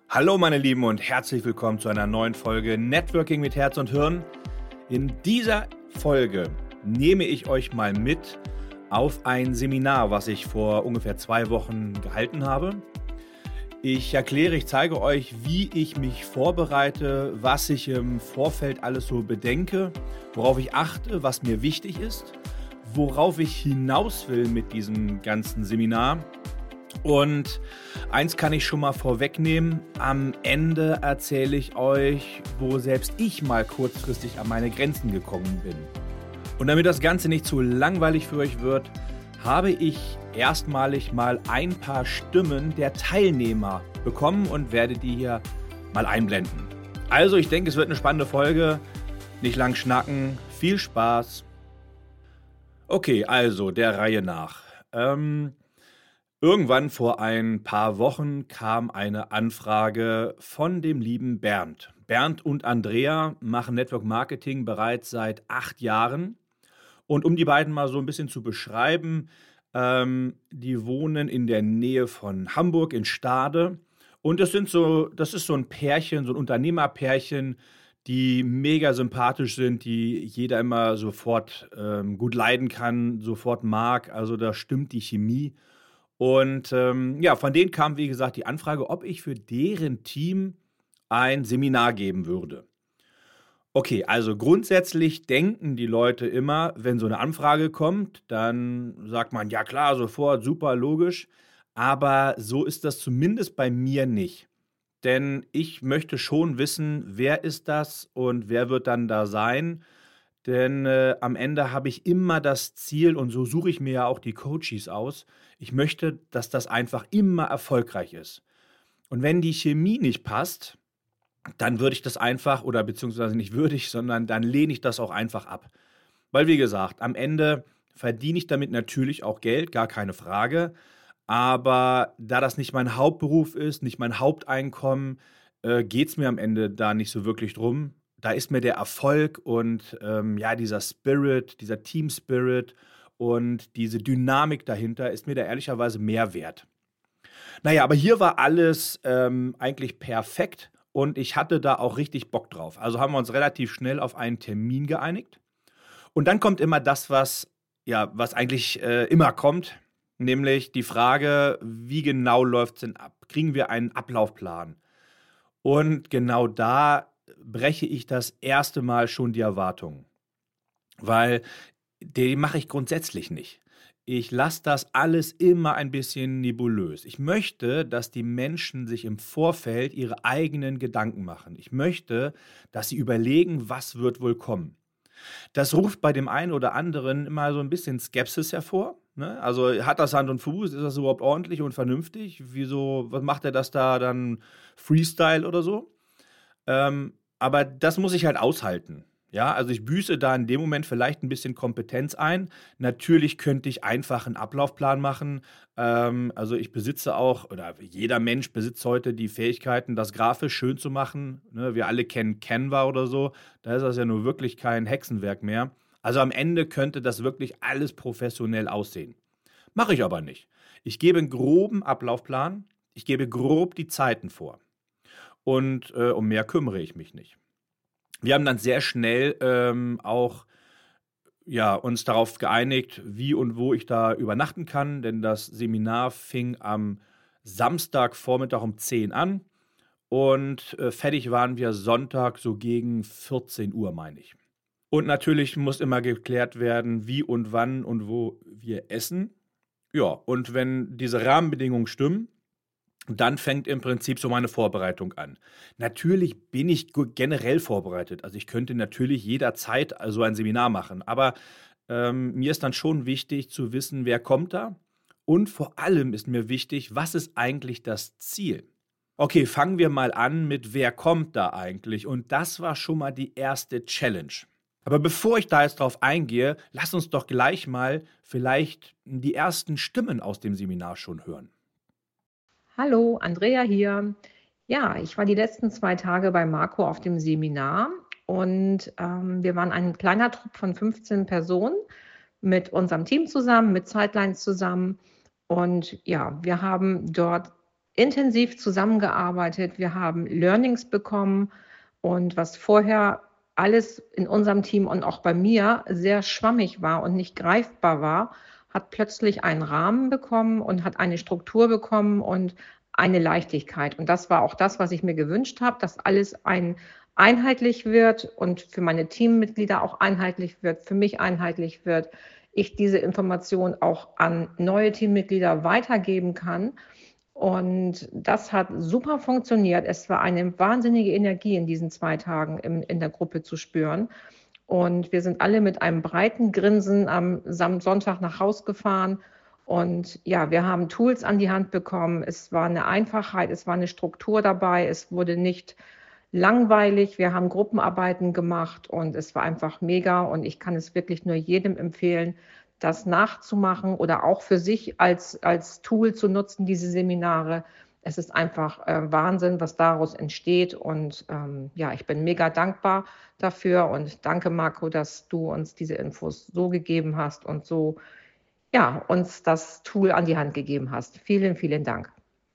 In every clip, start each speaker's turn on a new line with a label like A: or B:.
A: Hallo meine Lieben und herzlich willkommen zu einer neuen Folge Networking mit Herz und Hirn. In dieser Folge nehme ich euch mal mit auf ein Seminar, was ich vor ungefähr 2 Wochen gehalten habe. Ich zeige euch, wie ich mich vorbereite, was ich im Vorfeld alles so bedenke, worauf ich achte, was mir wichtig ist, worauf ich hinaus will mit diesem ganzen Seminar. Und eins kann ich schon mal vorwegnehmen, am Ende erzähle ich euch, wo selbst ich mal kurzfristig an meine Grenzen gekommen bin. Und damit das Ganze nicht zu langweilig für euch wird, habe ich erstmalig mal ein paar Stimmen der Teilnehmer bekommen und werde die hier mal einblenden. Also ich denke, es wird eine spannende Folge, nicht lang schnacken, viel Spaß. Okay, also der Reihe nach. Irgendwann vor ein paar Wochen kam eine Anfrage von dem lieben Bernd. Bernd und Andrea machen Network Marketing bereits seit 8 Jahren. Und um die beiden mal so ein bisschen zu beschreiben, die wohnen in der Nähe von Hamburg in Stade. Und das ist so ein Pärchen, so ein Unternehmerpärchen, die mega sympathisch sind, die jeder immer sofort gut leiden kann, sofort mag. Also da stimmt die Chemie. Und von denen kam, wie gesagt, die Anfrage, ob ich für deren Team ein Seminar geben würde. Okay, also grundsätzlich denken die Leute immer, wenn so eine Anfrage kommt, dann sagt man, ja klar, sofort, super, logisch. Aber so ist das zumindest bei mir nicht. Denn ich möchte schon wissen, wer ist das und wer wird dann da sein. Denn am Ende habe ich immer das Ziel, und so suche ich mir ja auch die Coaches aus, ich möchte, dass das einfach immer erfolgreich ist. Und wenn die Chemie nicht passt, dann würde ich das einfach, oder beziehungsweise nicht würde ich, sondern dann lehne ich das auch einfach ab. Weil wie gesagt, am Ende verdiene ich damit natürlich auch Geld, gar keine Frage. Aber da das nicht mein Hauptberuf ist, nicht mein Haupteinkommen, geht es mir am Ende da nicht so wirklich drum. Da ist mir der Erfolg und dieser Spirit, dieser Team-Spirit und diese Dynamik dahinter ist mir da ehrlicherweise mehr wert. Naja, aber hier war alles eigentlich perfekt und ich hatte da auch richtig Bock drauf. Also haben wir uns relativ schnell auf einen Termin geeinigt. Und dann kommt immer das, was eigentlich immer kommt, nämlich die Frage, wie genau läuft es denn ab? Kriegen wir einen Ablaufplan? Und genau da breche ich das erste Mal schon die Erwartungen, weil die mache ich grundsätzlich nicht. Ich lasse das alles immer ein bisschen nebulös. Ich möchte, dass die Menschen sich im Vorfeld ihre eigenen Gedanken machen. Ich möchte, dass sie überlegen, was wird wohl kommen. Das ruft bei dem einen oder anderen immer so ein bisschen Skepsis hervor. Ne? Also hat das Hand und Fuß? Ist das überhaupt ordentlich und vernünftig? Wieso, was macht er das da dann Freestyle oder so? Aber das muss ich halt aushalten. Ja, also ich büße da in dem Moment vielleicht ein bisschen Kompetenz ein. Natürlich könnte ich einfach einen Ablaufplan machen. Also ich besitze auch, oder jeder Mensch besitzt heute die Fähigkeiten, das grafisch schön zu machen. Ne? Wir alle kennen Canva oder so. Da ist das ja nur wirklich kein Hexenwerk mehr. Also am Ende könnte das wirklich alles professionell aussehen. Mache ich aber nicht. Ich gebe einen groben Ablaufplan. Ich gebe grob die Zeiten vor. Und um mehr kümmere ich mich nicht. Wir haben dann sehr schnell uns darauf geeinigt, wie und wo ich da übernachten kann, denn das Seminar fing am Samstagvormittag um 10 an und fertig waren wir Sonntag so gegen 14 Uhr, meine ich. Und natürlich muss immer geklärt werden, wie und wann und wo wir essen. Ja, und wenn diese Rahmenbedingungen stimmen, dann fängt im Prinzip so meine Vorbereitung an. Natürlich bin ich generell vorbereitet. Also ich könnte natürlich jederzeit so ein Seminar machen. Aber mir ist dann schon wichtig zu wissen, wer kommt da. Und vor allem ist mir wichtig, was ist eigentlich das Ziel? Okay, fangen wir mal an mit, wer kommt da eigentlich? Und das war schon mal die erste Challenge. Aber bevor ich da jetzt drauf eingehe, lass uns doch gleich mal vielleicht die ersten Stimmen aus dem Seminar schon hören.
B: Hallo, Andrea hier. Ja, ich war die letzten 2 Tage bei Marco auf dem Seminar und wir waren ein kleiner Trupp von 15 Personen mit unserem Team zusammen, mit Sidelines zusammen. Und ja, wir haben dort intensiv zusammengearbeitet, wir haben Learnings bekommen und was vorher alles in unserem Team und auch bei mir sehr schwammig war und nicht greifbar war, hat plötzlich einen Rahmen bekommen und hat eine Struktur bekommen und eine Leichtigkeit. Und das war auch das, was ich mir gewünscht habe, dass alles einheitlich wird und für meine Teammitglieder auch einheitlich wird, für mich einheitlich wird, ich diese Information auch an neue Teammitglieder weitergeben kann. Und das hat super funktioniert. Es war eine wahnsinnige Energie in diesen 2 Tagen in der Gruppe zu spüren. Und wir sind alle mit einem breiten Grinsen am Sonntag nach Haus gefahren. Und ja, wir haben Tools an die Hand bekommen. Es war eine Einfachheit, es war eine Struktur dabei. Es wurde nicht langweilig. Wir haben Gruppenarbeiten gemacht und es war einfach mega. Und ich kann es wirklich nur jedem empfehlen, das nachzumachen oder auch für sich als Tool zu nutzen, diese Seminare. Es ist einfach Wahnsinn, was daraus entsteht. Und ja, ich bin mega dankbar dafür und danke, Marco, dass du uns diese Infos so gegeben hast und so, ja, uns das Tool an die Hand gegeben hast. Vielen, vielen Dank.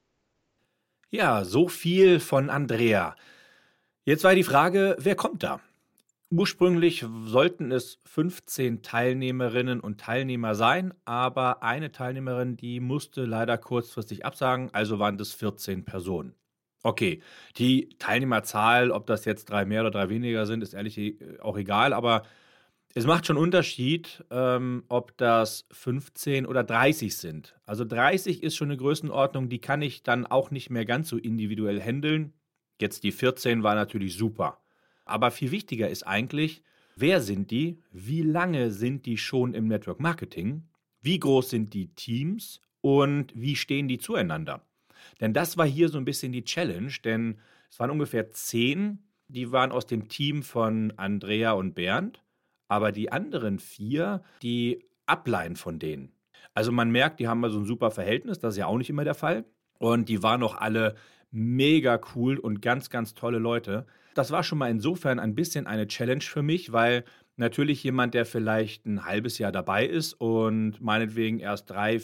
A: Ja, so viel von Andrea. Jetzt war die Frage, wer kommt da? Ursprünglich sollten es 15 Teilnehmerinnen und Teilnehmer sein, aber eine Teilnehmerin, die musste leider kurzfristig absagen, also waren das 14 Personen. Okay, die Teilnehmerzahl, ob das jetzt 3 mehr oder 3 weniger sind, ist ehrlich auch egal, aber es macht schon Unterschied, ob das 15 oder 30 sind. Also 30 ist schon eine Größenordnung, die kann ich dann auch nicht mehr ganz so individuell handeln. Jetzt die 14 war natürlich super. Aber viel wichtiger ist eigentlich, wer sind die? Wie lange sind die schon im Network Marketing? Wie groß sind die Teams? Und wie stehen die zueinander? Denn das war hier so ein bisschen die Challenge, denn es waren ungefähr 10, die waren aus dem Team von Andrea und Bernd, aber die anderen 4, die ableihen von denen. Also man merkt, die haben mal so ein super Verhältnis, das ist ja auch nicht immer der Fall. Und die waren auch alle mega cool und ganz, ganz tolle Leute. Das war schon mal insofern ein bisschen eine Challenge für mich, weil natürlich jemand, der vielleicht ein halbes Jahr dabei ist und meinetwegen erst 3,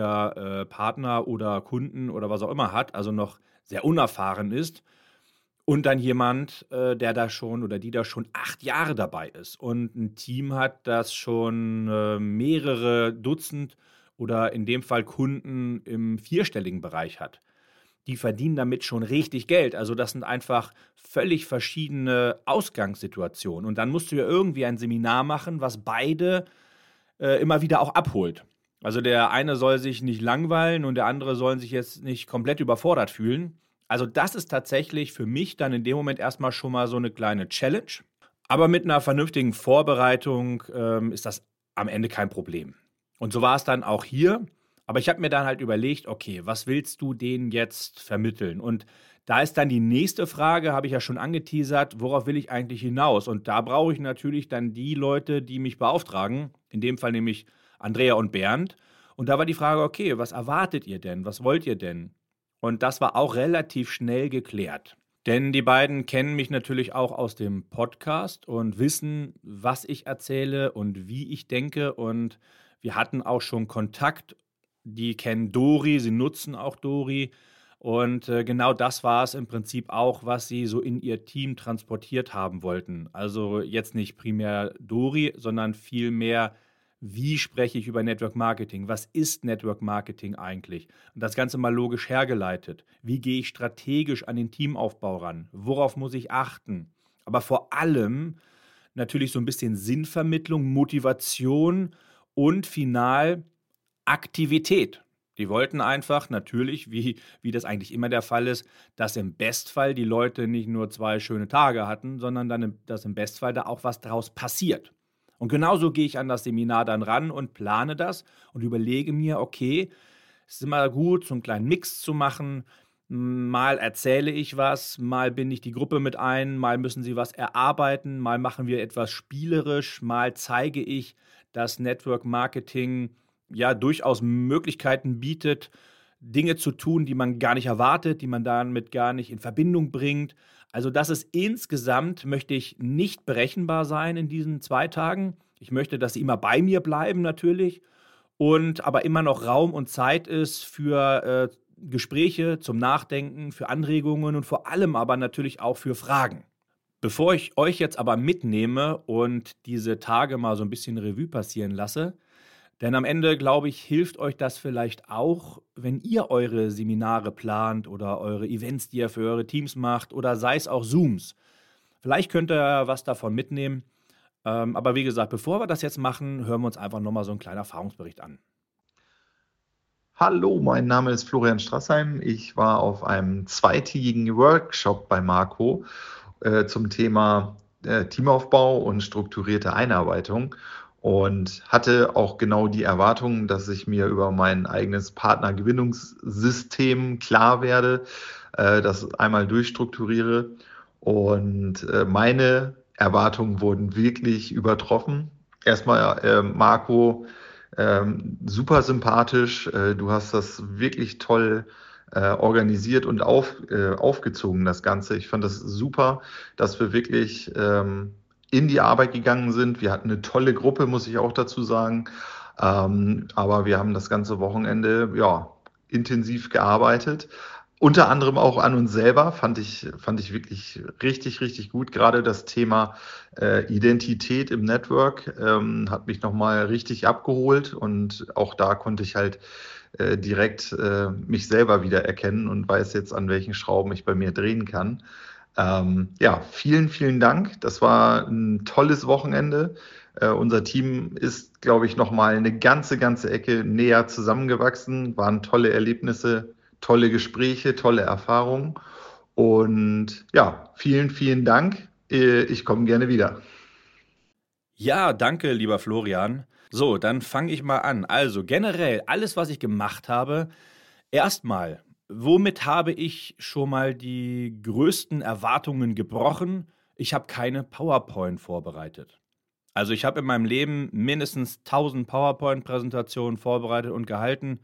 A: 4 Partner oder Kunden oder was auch immer hat, also noch sehr unerfahren ist, und dann jemand, der da schon oder die da schon 8 Jahre dabei ist und ein Team hat, das schon mehrere Dutzend oder in dem Fall Kunden im vierstelligen Bereich hat. Die verdienen damit schon richtig Geld. Also das sind einfach völlig verschiedene Ausgangssituationen. Und dann musst du ja irgendwie ein Seminar machen, was beide immer wieder auch abholt. Also der eine soll sich nicht langweilen und der andere soll sich jetzt nicht komplett überfordert fühlen. Also das ist tatsächlich für mich dann in dem Moment erstmal schon mal so eine kleine Challenge. Aber mit einer vernünftigen Vorbereitung ist das am Ende kein Problem. Und so war es dann auch hier. Aber ich habe mir dann halt überlegt, okay, was willst du denen jetzt vermitteln? Und da ist dann die nächste Frage, habe ich ja schon angeteasert, worauf will ich eigentlich hinaus? Und da brauche ich natürlich dann die Leute, die mich beauftragen, in dem Fall nämlich Andrea und Bernd. Und da war die Frage, okay, was erwartet ihr denn? Was wollt ihr denn? Und das war auch relativ schnell geklärt. Denn die beiden kennen mich natürlich auch aus dem Podcast und wissen, was ich erzähle und wie ich denke. Und wir hatten auch schon Kontakt. Die kennen Dori, sie nutzen auch Dori. Und genau das war es im Prinzip auch, was sie so in ihr Team transportiert haben wollten. Also jetzt nicht primär Dori, sondern vielmehr, wie spreche ich über Network Marketing? Was ist Network Marketing eigentlich? Und das Ganze mal logisch hergeleitet. Wie gehe ich strategisch an den Teamaufbau ran? Worauf muss ich achten? Aber vor allem natürlich so ein bisschen Sinnvermittlung, Motivation und final Aktivität. Die wollten einfach natürlich, wie das eigentlich immer der Fall ist, dass im Bestfall die Leute nicht nur 2 schöne Tage hatten, sondern dann, dass im Bestfall da auch was draus passiert. Und genauso gehe ich an das Seminar dann ran und plane das und überlege mir, okay, es ist immer gut, so einen kleinen Mix zu machen. Mal erzähle ich was, mal binde ich die Gruppe mit ein, mal müssen sie was erarbeiten, mal machen wir etwas spielerisch, mal zeige ich, dass Network Marketing ja durchaus Möglichkeiten bietet, Dinge zu tun, die man gar nicht erwartet, die man damit gar nicht in Verbindung bringt. Also das ist insgesamt, möchte ich nicht berechenbar sein in diesen 2 Tagen. Ich möchte, dass sie immer bei mir bleiben natürlich und aber immer noch Raum und Zeit ist für Gespräche zum Nachdenken, für Anregungen und vor allem aber natürlich auch für Fragen. Bevor ich euch jetzt aber mitnehme und diese Tage mal so ein bisschen Revue passieren lasse, denn am Ende, glaube ich, hilft euch das vielleicht auch, wenn ihr eure Seminare plant oder eure Events, die ihr für eure Teams macht oder sei es auch Zooms. Vielleicht könnt ihr was davon mitnehmen. Aber wie gesagt, bevor wir das jetzt machen, hören wir uns einfach nochmal so einen kleinen Erfahrungsbericht an.
C: Hallo, mein Name ist Florian Strassheim. Ich war auf einem zweitägigen Workshop bei Marco zum Thema Teamaufbau und strukturierte Einarbeitung und hatte auch genau die Erwartung, dass ich mir über mein eigenes Partnergewinnungssystem klar werde, das einmal durchstrukturiere. Und meine Erwartungen wurden wirklich übertroffen. Erstmal, Marco, super sympathisch. Du hast das wirklich toll organisiert und aufgezogen, das Ganze. Ich fand das super, dass wir wirklich in die Arbeit gegangen sind. Wir hatten eine tolle Gruppe, muss ich auch dazu sagen. Aber wir haben das ganze Wochenende ja, intensiv gearbeitet. Unter anderem auch an uns selber, fand ich wirklich richtig, richtig gut. Gerade das Thema Identität im Network hat mich nochmal richtig abgeholt und auch da konnte ich halt direkt mich selber wieder erkennen und weiß jetzt, an welchen Schrauben ich bei mir drehen kann. Ja, vielen, vielen Dank. Das war ein tolles Wochenende. Unser Team ist, glaube ich, nochmal eine ganze Ecke näher zusammengewachsen. Waren tolle Erlebnisse, tolle Gespräche, tolle Erfahrungen. Und ja, vielen, vielen Dank. Ich komme gerne wieder.
A: Ja, danke, lieber Florian. So, dann fange ich mal an. Also generell, alles, was ich gemacht habe, erstmal, womit habe ich schon mal die größten Erwartungen gebrochen? Ich habe keine PowerPoint vorbereitet. Also ich habe in meinem Leben mindestens 1000 PowerPoint-Präsentationen vorbereitet und gehalten.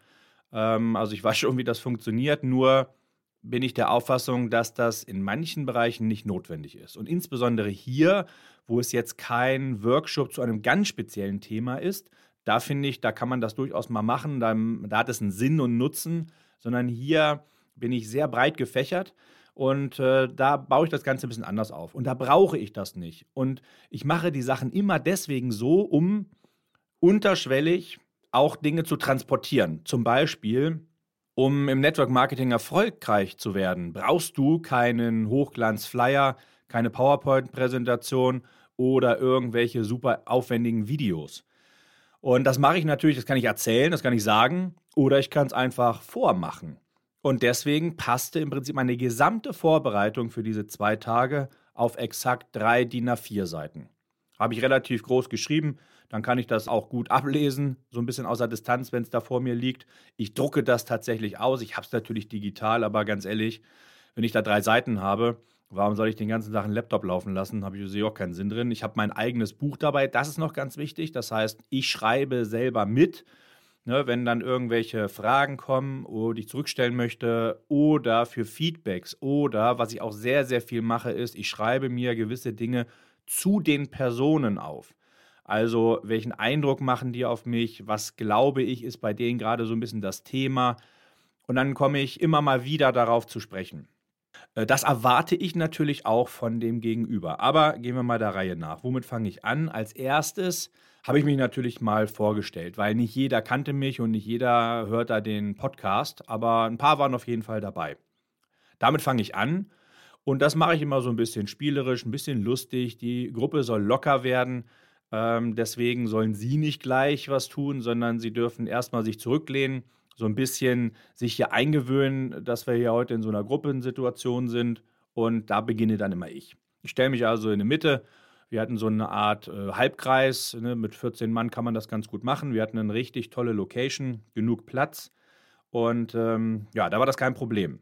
A: Also ich weiß schon, wie das funktioniert, nur bin ich der Auffassung, dass das in manchen Bereichen nicht notwendig ist. Und insbesondere hier, wo es jetzt kein Workshop zu einem ganz speziellen Thema ist, da finde ich, da kann man das durchaus mal machen, da hat es einen Sinn und Nutzen, sondern hier bin ich sehr breit gefächert und da baue ich das Ganze ein bisschen anders auf. Und da brauche ich das nicht. Und ich mache die Sachen immer deswegen so, um unterschwellig auch Dinge zu transportieren. Zum Beispiel, um im Network Marketing erfolgreich zu werden, brauchst du keinen Hochglanz-Flyer, keine PowerPoint-Präsentation oder irgendwelche super aufwendigen Videos. Und das mache ich natürlich, das kann ich erzählen, das kann ich sagen, oder ich kann es einfach vormachen. Und deswegen passte im Prinzip meine gesamte Vorbereitung für diese 2 Tage auf exakt 3 DIN A4 Seiten. Habe ich relativ groß geschrieben, dann kann ich das auch gut ablesen, so ein bisschen aus der Distanz, wenn es da vor mir liegt. Ich drucke das tatsächlich aus, ich habe es natürlich digital, aber ganz ehrlich, wenn ich da 3 Seiten habe, warum soll ich den ganzen Tag einen Laptop laufen lassen? Habe ich sehe auch keinen Sinn drin. Ich habe mein eigenes Buch dabei, das ist noch ganz wichtig. Das heißt, ich schreibe selber mit, ne, wenn dann irgendwelche Fragen kommen, die ich zurückstellen möchte oder für Feedbacks oder, was ich auch sehr, sehr viel mache, ist, ich schreibe mir gewisse Dinge zu den Personen auf. Also, welchen Eindruck machen die auf mich? Was glaube ich, ist bei denen gerade so ein bisschen das Thema? Und dann komme ich immer mal wieder darauf zu sprechen. Das erwarte ich natürlich auch von dem Gegenüber. Aber gehen wir mal der Reihe nach. Womit fange ich an? Als erstes habe ich mich natürlich mal vorgestellt, weil nicht jeder kannte mich und nicht jeder hört da den Podcast, aber ein paar waren auf jeden Fall dabei. Damit fange ich an und das mache ich immer so ein bisschen spielerisch, ein bisschen lustig. Die Gruppe soll locker werden. Deswegen sollen sie nicht gleich was tun, sondern sie dürfen erstmal sich zurücklehnen, so ein bisschen sich hier eingewöhnen, dass wir hier heute in so einer Gruppensituation sind. Und da beginne dann immer ich. Ich stelle mich also in die Mitte. Wir hatten so eine Art Halbkreis, ne, mit 14 Mann kann man das ganz gut machen. Wir hatten eine richtig tolle Location, genug Platz. Und ja, da war das kein Problem.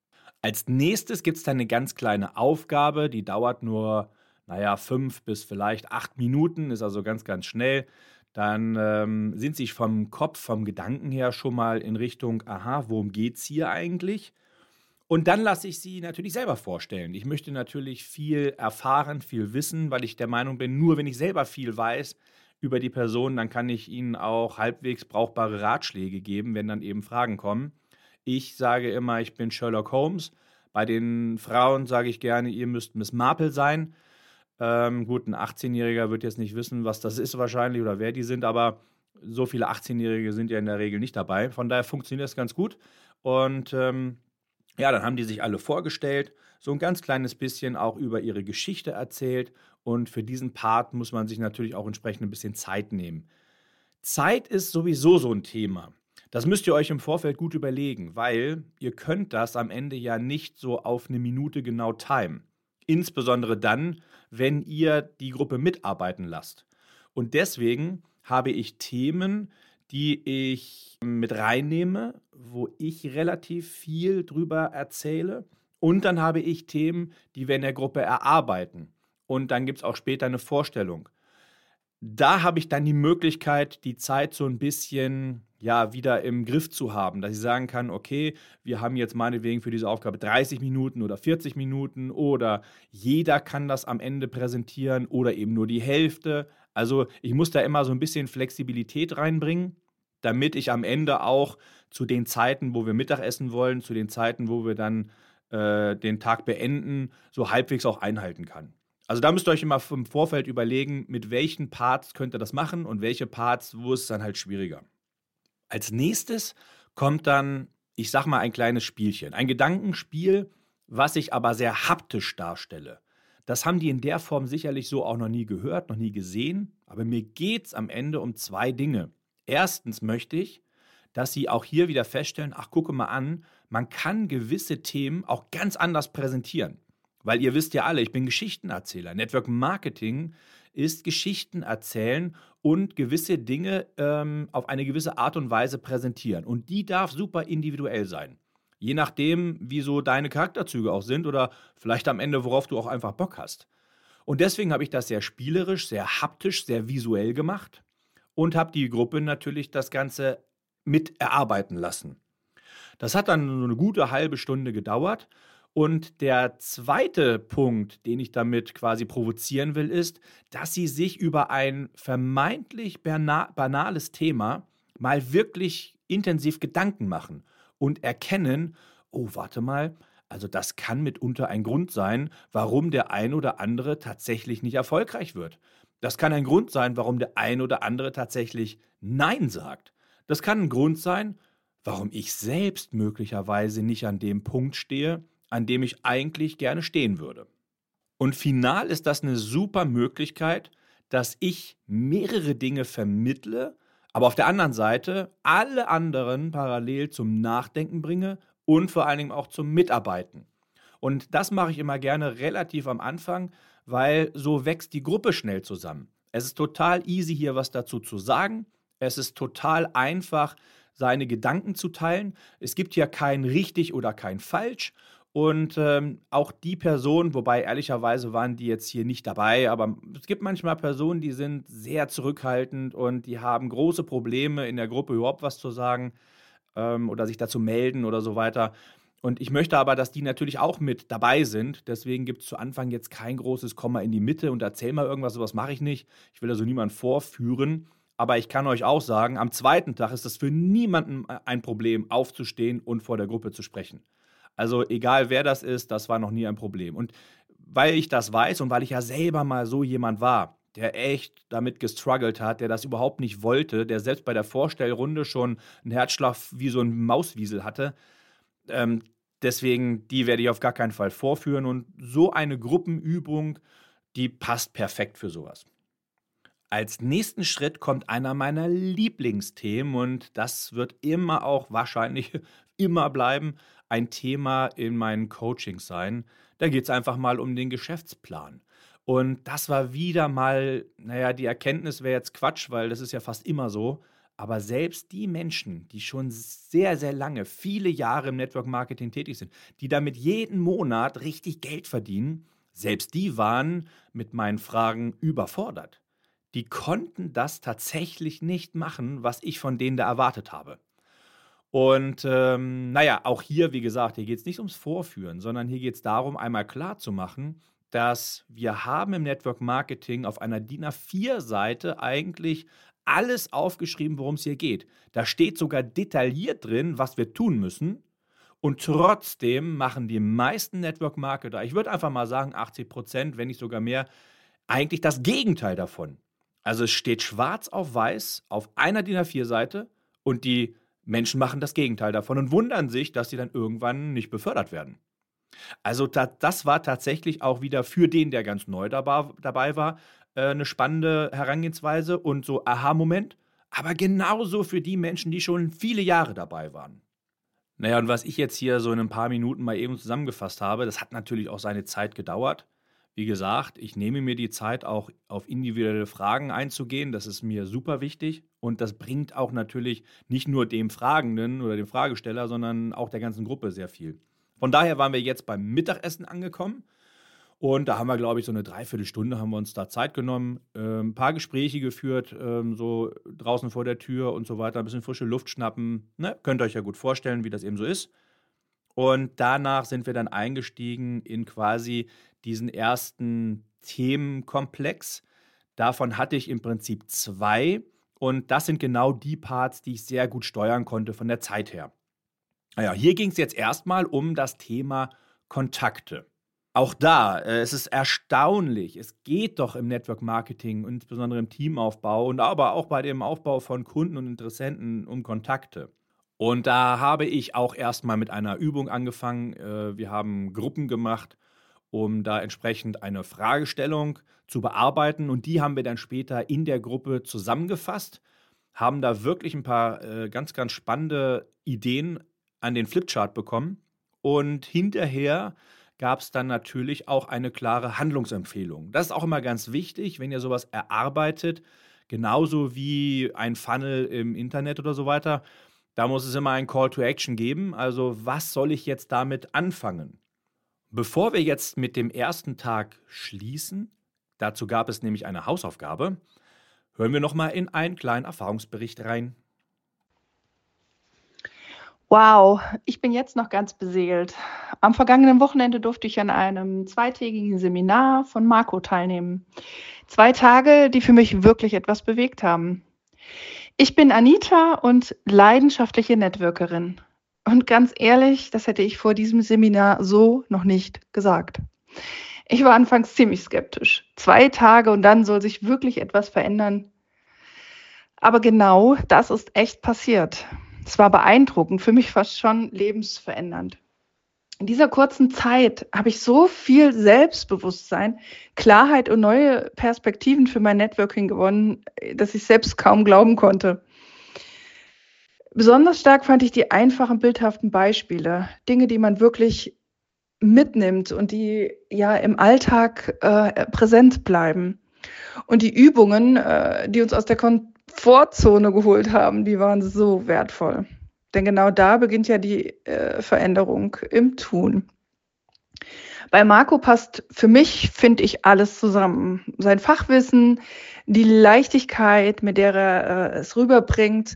A: Als nächstes gibt es dann eine ganz kleine Aufgabe, die dauert nur, naja, 5 bis vielleicht 8 Minuten, ist also ganz, ganz schnell. Dann sind Sie vom Kopf, vom Gedanken her schon mal in Richtung, aha, worum geht es hier eigentlich? Und dann lasse ich Sie natürlich selber vorstellen. Ich möchte natürlich viel erfahren, viel wissen, weil ich der Meinung bin, nur wenn ich selber viel weiß über die Person, dann kann ich Ihnen auch halbwegs brauchbare Ratschläge geben, wenn dann eben Fragen kommen. Ich sage immer, ich bin Sherlock Holmes. Bei den Frauen sage ich gerne, ihr müsst Miss Marple sein. Gut, ein 18-Jähriger wird jetzt nicht wissen, was das ist wahrscheinlich oder wer die sind, aber so viele 18-Jährige sind ja in der Regel nicht dabei. Von daher funktioniert das ganz gut. Und ja, dann haben die sich alle vorgestellt, so ein ganz kleines bisschen auch über ihre Geschichte erzählt. Und für diesen Part muss man sich natürlich auch entsprechend ein bisschen Zeit nehmen. Zeit ist sowieso so ein Thema. Das müsst ihr euch im Vorfeld gut überlegen, weil ihr könnt das am Ende ja nicht so auf eine Minute genau timen. Insbesondere dann, wenn ihr die Gruppe mitarbeiten lasst. Und deswegen habe ich Themen, die ich mit reinnehme, wo ich relativ viel drüber erzähle. Und dann habe ich Themen, die wir in der Gruppe erarbeiten. Und dann gibt es auch später eine Vorstellung. Da habe ich dann die Möglichkeit, die Zeit so ein bisschen ja, wieder im Griff zu haben, dass ich sagen kann, okay, wir haben jetzt meinetwegen für diese Aufgabe 30 Minuten oder 40 Minuten oder jeder kann das am Ende präsentieren oder eben nur die Hälfte. Also ich muss da immer so ein bisschen Flexibilität reinbringen, damit ich am Ende auch zu den Zeiten, wo wir Mittagessen wollen, zu den Zeiten, wo wir dann den Tag beenden, so halbwegs auch einhalten kann. Also da müsst ihr euch immer im Vorfeld überlegen, mit welchen Parts könnt ihr das machen und welche Parts, wo ist es dann halt schwieriger. Als nächstes kommt dann, ich sag mal, ein kleines Spielchen. Ein Gedankenspiel, was ich aber sehr haptisch darstelle. Das haben die in der Form sicherlich so auch noch nie gehört, noch nie gesehen. Aber mir geht es am Ende um zwei Dinge. Erstens möchte ich, dass sie auch hier wieder feststellen, ach, gucke mal an, man kann gewisse Themen auch ganz anders präsentieren. Weil ihr wisst ja alle, ich bin Geschichtenerzähler. Network Marketing ist Geschichten erzählen und gewisse Dinge auf eine gewisse Art und Weise präsentieren. Und die darf super individuell sein. Je nachdem, wie so deine Charakterzüge auch sind oder vielleicht am Ende, worauf du auch einfach Bock hast. Und deswegen habe ich das sehr spielerisch, sehr haptisch, sehr visuell gemacht und habe die Gruppe natürlich das Ganze mit erarbeiten lassen. Das hat dann so eine gute halbe Stunde gedauert. Und der zweite Punkt, den ich damit quasi provozieren will, ist, dass sie sich über ein vermeintlich banales Thema mal wirklich intensiv Gedanken machen und erkennen, oh, warte mal, also das kann mitunter ein Grund sein, warum der ein oder andere tatsächlich nicht erfolgreich wird. Das kann ein Grund sein, warum der ein oder andere tatsächlich Nein sagt. Das kann ein Grund sein, warum ich selbst möglicherweise nicht an dem Punkt stehe, an dem ich eigentlich gerne stehen würde. Und final ist das eine super Möglichkeit, dass ich mehrere Dinge vermittle, aber auf der anderen Seite alle anderen parallel zum Nachdenken bringe und vor allen Dingen auch zum Mitarbeiten. Und das mache ich immer gerne relativ am Anfang, weil so wächst die Gruppe schnell zusammen. Es ist total easy, hier was dazu zu sagen. Es ist total einfach, seine Gedanken zu teilen. Es gibt hier kein richtig oder kein falsch. Und auch die Personen, wobei ehrlicherweise waren die jetzt hier nicht dabei, aber es gibt manchmal Personen, die sind sehr zurückhaltend und die haben große Probleme in der Gruppe überhaupt was zu sagen oder sich dazu melden oder so weiter. Und ich möchte aber, dass die natürlich auch mit dabei sind. Deswegen gibt es zu Anfang jetzt kein großes Komma in die Mitte und erzähl mal irgendwas, sowas mache ich nicht. Ich will also niemanden vorführen. Aber ich kann euch auch sagen, am zweiten Tag ist es für niemanden ein Problem, aufzustehen und vor der Gruppe zu sprechen. Also egal wer das ist, das war noch nie ein Problem. Und weil ich das weiß und weil ich ja selber mal so jemand war, der echt damit gestruggelt hat, der das überhaupt nicht wollte, der selbst bei der Vorstellrunde schon einen Herzschlag wie so ein Mauswiesel hatte, deswegen, die werde ich auf gar keinen Fall vorführen. Und so eine Gruppenübung, die passt perfekt für sowas. Als nächsten Schritt kommt einer meiner Lieblingsthemen und das wird immer auch wahrscheinlich immer bleiben, ein Thema in meinen Coachings sein. Da geht es einfach mal um den Geschäftsplan. Und das war wieder mal, naja, die Erkenntnis wäre jetzt Quatsch, weil das ist ja fast immer so. Aber selbst die Menschen, die schon sehr, sehr lange, viele Jahre im Network Marketing tätig sind, die damit jeden Monat richtig Geld verdienen, selbst die waren mit meinen Fragen überfordert. Die konnten das tatsächlich nicht machen, was ich von denen da erwartet habe. Und naja, auch hier, wie gesagt, hier geht es nicht ums Vorführen, sondern hier geht es darum, einmal klarzumachen, dass wir haben im Network Marketing auf einer DIN A4-Seite eigentlich alles aufgeschrieben, worum es hier geht. Da steht sogar detailliert drin, was wir tun müssen. Und trotzdem machen die meisten Network-Marketer, ich würde einfach mal sagen 80%, wenn nicht sogar mehr, eigentlich das Gegenteil davon. Also es steht schwarz auf weiß auf einer DIN A4-Seite und die Menschen machen das Gegenteil davon und wundern sich, dass sie dann irgendwann nicht befördert werden. Also das war tatsächlich auch wieder für den, der ganz neu dabei war, eine spannende Herangehensweise und so Aha-Moment, aber genauso für die Menschen, die schon viele Jahre dabei waren. Naja, und was ich jetzt hier so in ein paar Minuten mal eben zusammengefasst habe, das hat natürlich auch seine Zeit gedauert. Wie gesagt, ich nehme mir die Zeit, auch auf individuelle Fragen einzugehen. Das ist mir super wichtig. Und das bringt auch natürlich nicht nur dem Fragenden oder dem Fragesteller, sondern auch der ganzen Gruppe sehr viel. Von daher waren wir jetzt beim Mittagessen angekommen. Und da haben wir, glaube ich, so eine Dreiviertelstunde haben wir uns da Zeit genommen, ein paar Gespräche geführt, so draußen vor der Tür und so weiter, ein bisschen frische Luft schnappen. Ne? Könnt ihr euch ja gut vorstellen, wie das eben so ist. Und danach sind wir dann eingestiegen in quasi diesen ersten Themenkomplex. Davon hatte ich im Prinzip 2. Und das sind genau die Parts, die ich sehr gut steuern konnte von der Zeit her. Naja, hier ging es jetzt erstmal um das Thema Kontakte. Auch da, es ist erstaunlich. Es geht doch im Network Marketing, insbesondere im Teamaufbau und aber auch bei dem Aufbau von Kunden und Interessenten um Kontakte. Und da habe ich auch erstmal mit einer Übung angefangen. Wir haben Gruppen gemacht, um da entsprechend eine Fragestellung zu bearbeiten. Und die haben wir dann später in der Gruppe zusammengefasst, haben da wirklich ein paar ganz, ganz spannende Ideen an den Flipchart bekommen. Und hinterher gab es dann natürlich auch eine klare Handlungsempfehlung. Das ist auch immer ganz wichtig, wenn ihr sowas erarbeitet, genauso wie ein Funnel im Internet oder so weiter. Da muss es immer ein Call to Action geben. Also was soll ich jetzt damit anfangen? Bevor wir jetzt mit dem ersten Tag schließen, dazu gab es nämlich eine Hausaufgabe, hören wir nochmal in einen kleinen Erfahrungsbericht rein.
D: Wow, ich bin jetzt noch ganz beseelt. Am vergangenen Wochenende durfte ich an einem zweitägigen Seminar von Marco teilnehmen. 2 Tage, die für mich wirklich etwas bewegt haben. Ich bin Anita und leidenschaftliche Networkerin. Und ganz ehrlich, das hätte ich vor diesem Seminar so noch nicht gesagt. Ich war anfangs ziemlich skeptisch. 2 Tage und dann soll sich wirklich etwas verändern. Aber genau das ist echt passiert. Es war beeindruckend, für mich fast schon lebensverändernd. In dieser kurzen Zeit habe ich so viel Selbstbewusstsein, Klarheit und neue Perspektiven für mein Networking gewonnen, dass ich selbst kaum glauben konnte. Besonders stark fand ich die einfachen, bildhaften Beispiele, Dinge, die man wirklich mitnimmt und die ja im Alltag präsent bleiben. Und die Übungen, die uns aus der Komfortzone geholt haben, die waren so wertvoll. Denn genau da beginnt ja die Veränderung im Tun. Bei Marco passt für mich, finde ich, alles zusammen. Sein Fachwissen, die Leichtigkeit, mit der er es rüberbringt,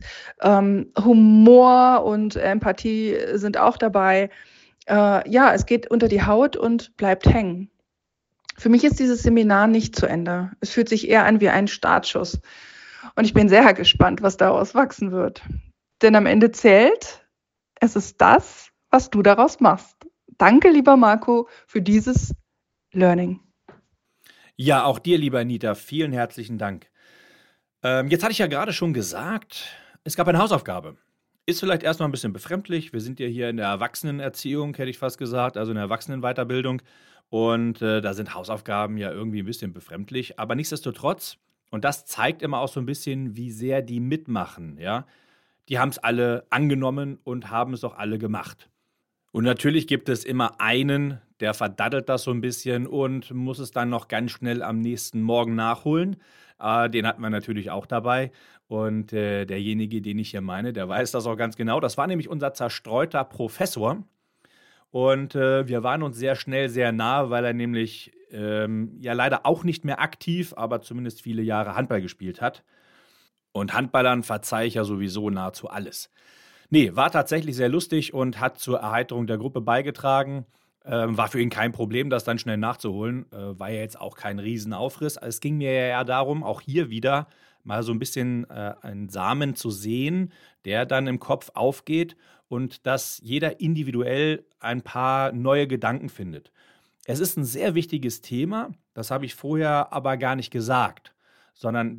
D: Humor und Empathie sind auch dabei. Ja, es geht unter die Haut und bleibt hängen. Für mich ist dieses Seminar nicht zu Ende. Es fühlt sich eher an wie ein Startschuss. Und ich bin sehr gespannt, was daraus wachsen wird. Denn am Ende zählt, es ist das, was du daraus machst. Danke, lieber Marco, für dieses Learning.
A: Ja, auch dir, lieber Anita, vielen herzlichen Dank. Jetzt hatte ich ja gerade schon gesagt, es gab eine Hausaufgabe. Ist vielleicht erstmal ein bisschen befremdlich. Wir sind ja hier in der Erwachsenenerziehung, hätte ich fast gesagt, also in der Erwachsenenweiterbildung. Und da sind Hausaufgaben ja irgendwie ein bisschen befremdlich. Aber nichtsdestotrotz, und das zeigt immer auch so ein bisschen, wie sehr die mitmachen, ja. Die haben es alle angenommen und haben es auch alle gemacht. Und natürlich gibt es immer einen, der verdattelt das so ein bisschen und muss es dann noch ganz schnell am nächsten Morgen nachholen. Den hatten wir natürlich auch dabei. Und derjenige, den ich hier meine, der weiß das auch ganz genau. Das war nämlich unser zerstreuter Professor. Und wir waren uns sehr schnell sehr nah, weil er nämlich ja leider auch nicht mehr aktiv, aber zumindest viele Jahre Handball gespielt hat. Und Handballern verzeihe ich ja sowieso nahezu alles. Nee, war tatsächlich sehr lustig und hat zur Erheiterung der Gruppe beigetragen. War für ihn kein Problem, das dann schnell nachzuholen. War ja jetzt auch kein Riesenaufriss. Es ging mir ja darum, auch hier wieder mal so ein bisschen einen Samen zu sehen, der dann im Kopf aufgeht und dass jeder individuell ein paar neue Gedanken findet. Es ist ein sehr wichtiges Thema, das habe ich vorher aber gar nicht gesagt, sondern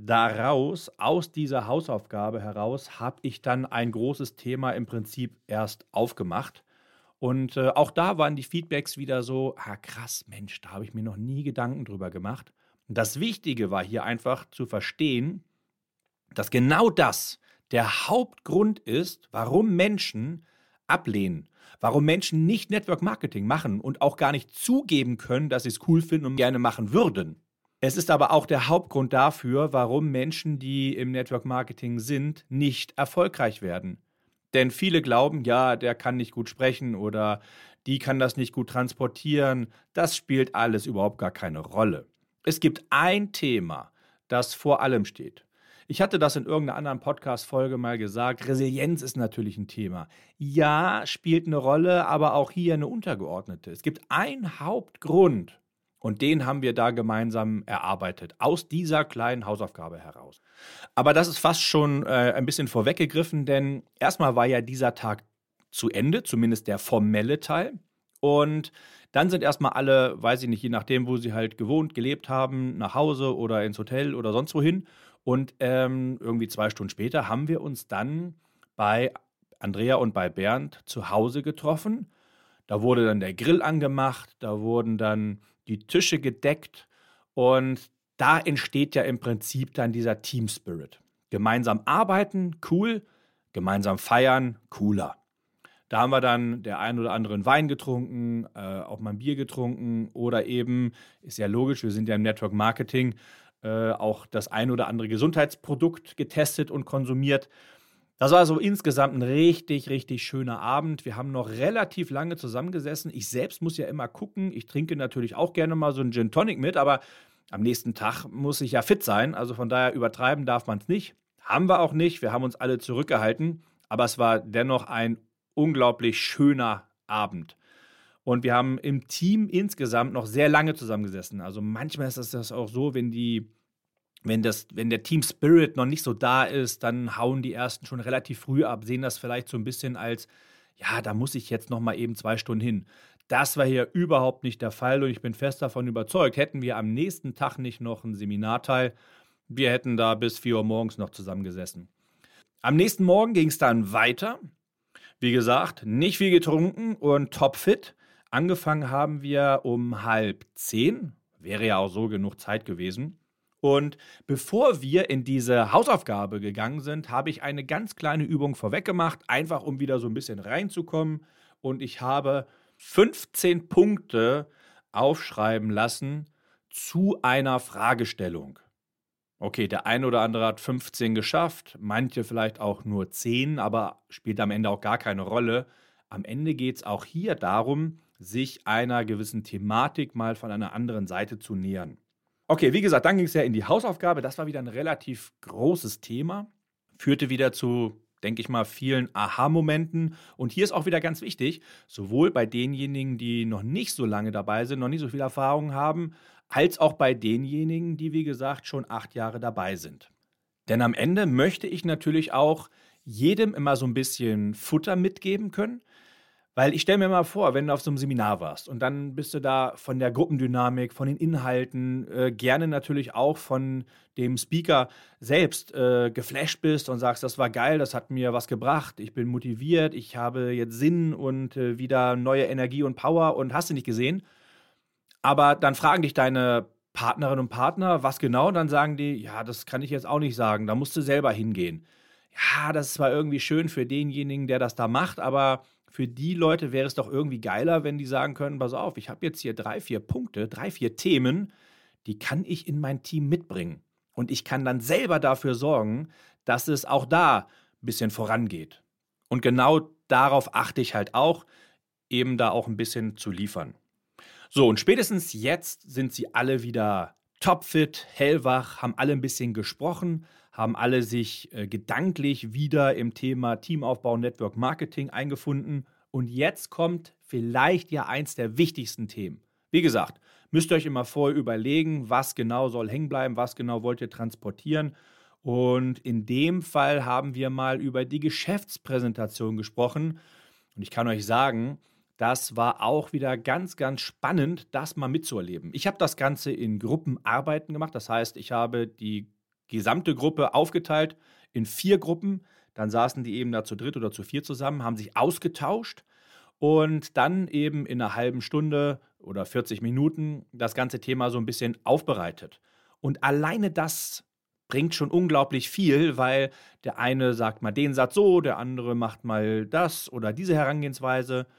A: aus dieser Hausaufgabe heraus, habe ich dann ein großes Thema im Prinzip erst aufgemacht. Und auch da waren die Feedbacks wieder so, krass, Mensch, da habe ich mir noch nie Gedanken drüber gemacht. Und das Wichtige war hier einfach zu verstehen, dass genau das der Hauptgrund ist, warum Menschen ablehnen, warum Menschen nicht Network Marketing machen und auch gar nicht zugeben können, dass sie es cool finden und gerne machen würden. Es ist aber auch der Hauptgrund dafür, warum Menschen, die im Network Marketing sind, nicht erfolgreich werden. Denn viele glauben, ja, der kann nicht gut sprechen oder die kann das nicht gut transportieren. Das spielt alles überhaupt gar keine Rolle. Es gibt ein Thema, das vor allem steht. Ich hatte das in irgendeiner anderen Podcast-Folge mal gesagt. Resilienz ist natürlich ein Thema. Ja, spielt eine Rolle, aber auch hier eine untergeordnete. Es gibt einen Hauptgrund und den haben wir da gemeinsam erarbeitet, aus dieser kleinen Hausaufgabe heraus. Aber das ist fast schon ein bisschen vorweggegriffen, denn erstmal war ja dieser Tag zu Ende, zumindest der formelle Teil. Und dann sind erstmal alle, weiß ich nicht, je nachdem, wo sie halt gewohnt, gelebt haben, nach Hause oder ins Hotel oder sonst wohin. Und irgendwie 2 Stunden später haben wir uns dann bei Andrea und bei Bernd zu Hause getroffen. Da wurde dann der Grill angemacht, da wurden dann die Tische gedeckt und da entsteht ja im Prinzip dann dieser Team Spirit. Gemeinsam arbeiten, cool, gemeinsam feiern, cooler. Da haben wir dann der ein oder andere Wein getrunken, auch mal ein Bier getrunken oder eben, ist ja logisch, wir sind ja im Network Marketing, auch das ein oder andere Gesundheitsprodukt getestet und konsumiert. Das war so insgesamt ein richtig, richtig schöner Abend. Wir haben noch relativ lange zusammengesessen. Ich selbst muss ja immer gucken. Ich trinke natürlich auch gerne mal so einen Gin Tonic mit, aber am nächsten Tag muss ich ja fit sein. Also von daher übertreiben darf man es nicht. Haben wir auch nicht. Wir haben uns alle zurückgehalten. Aber es war dennoch ein unglaublich schöner Abend. Und wir haben im Team insgesamt noch sehr lange zusammengesessen. Also manchmal ist das auch so, wenn der Team Spirit noch nicht so da ist, dann hauen die Ersten schon relativ früh ab, sehen das vielleicht so ein bisschen als, ja, da muss ich jetzt noch mal eben 2 Stunden hin. Das war hier überhaupt nicht der Fall und ich bin fest davon überzeugt, hätten wir am nächsten Tag nicht noch ein Seminarteil, wir hätten da bis 4 Uhr morgens noch zusammengesessen. Am nächsten Morgen ging es dann weiter. Wie gesagt, nicht viel getrunken und topfit. Angefangen haben wir um 9:30, wäre ja auch so genug Zeit gewesen. Und bevor wir in diese Hausaufgabe gegangen sind, habe ich eine ganz kleine Übung vorweg gemacht, einfach um wieder so ein bisschen reinzukommen. Und ich habe 15 Punkte aufschreiben lassen zu einer Fragestellung. Okay, der eine oder andere hat 15 geschafft, manche vielleicht auch nur 10, aber spielt am Ende auch gar keine Rolle. Am Ende geht es auch hier darum, sich einer gewissen Thematik mal von einer anderen Seite zu nähern. Okay, wie gesagt, dann ging es ja in die Hausaufgabe. Das war wieder ein relativ großes Thema. Führte wieder zu, denke ich mal, vielen Aha-Momenten. Und hier ist auch wieder ganz wichtig, sowohl bei denjenigen, die noch nicht so lange dabei sind, noch nicht so viel Erfahrung haben, als auch bei denjenigen, die, wie gesagt, schon 8 Jahre dabei sind. Denn am Ende möchte ich natürlich auch jedem immer so ein bisschen Futter mitgeben können. Weil ich stelle mir mal vor, wenn du auf so einem Seminar warst und dann bist du da von der Gruppendynamik, von den Inhalten, gerne natürlich auch von dem Speaker selbst geflasht bist und sagst, das war geil, das hat mir was gebracht, ich bin motiviert, ich habe jetzt Sinn und wieder neue Energie und Power und hast du nicht gesehen. Aber dann fragen dich deine Partnerinnen und Partner, was genau, dann sagen die, ja, das kann ich jetzt auch nicht sagen, da musst du selber hingehen. Ja, das ist zwar irgendwie schön für denjenigen, der das da macht, aber für die Leute wäre es doch irgendwie geiler, wenn die sagen können, pass auf, ich habe jetzt hier 3, 4 Punkte, 3, 4 Themen, die kann ich in mein Team mitbringen. Und ich kann dann selber dafür sorgen, dass es auch da ein bisschen vorangeht. Und genau darauf achte ich halt auch, eben da auch ein bisschen zu liefern. So, und spätestens jetzt sind sie alle wieder topfit, hellwach, haben alle ein bisschen gesprochen, haben alle sich gedanklich wieder im Thema Teamaufbau, Network Marketing eingefunden. Und jetzt kommt vielleicht ja eins der wichtigsten Themen. Wie gesagt, müsst ihr euch immer vorher überlegen, was genau soll hängen bleiben, was genau wollt ihr transportieren. Und in dem Fall haben wir mal über die Geschäftspräsentation gesprochen. Und ich kann euch sagen, das war auch wieder ganz, ganz spannend, das mal mitzuerleben. Ich habe das Ganze in Gruppenarbeiten gemacht. Das heißt, ich habe die gesamte Gruppe aufgeteilt in 4 Gruppen. Dann saßen die eben da zu dritt oder zu 4 zusammen, haben sich ausgetauscht und dann eben in einer halben Stunde oder 40 Minuten das ganze Thema so ein bisschen aufbereitet. Und alleine das bringt schon unglaublich viel, weil der eine sagt mal den Satz so, der andere macht mal das oder diese Herangehensweise.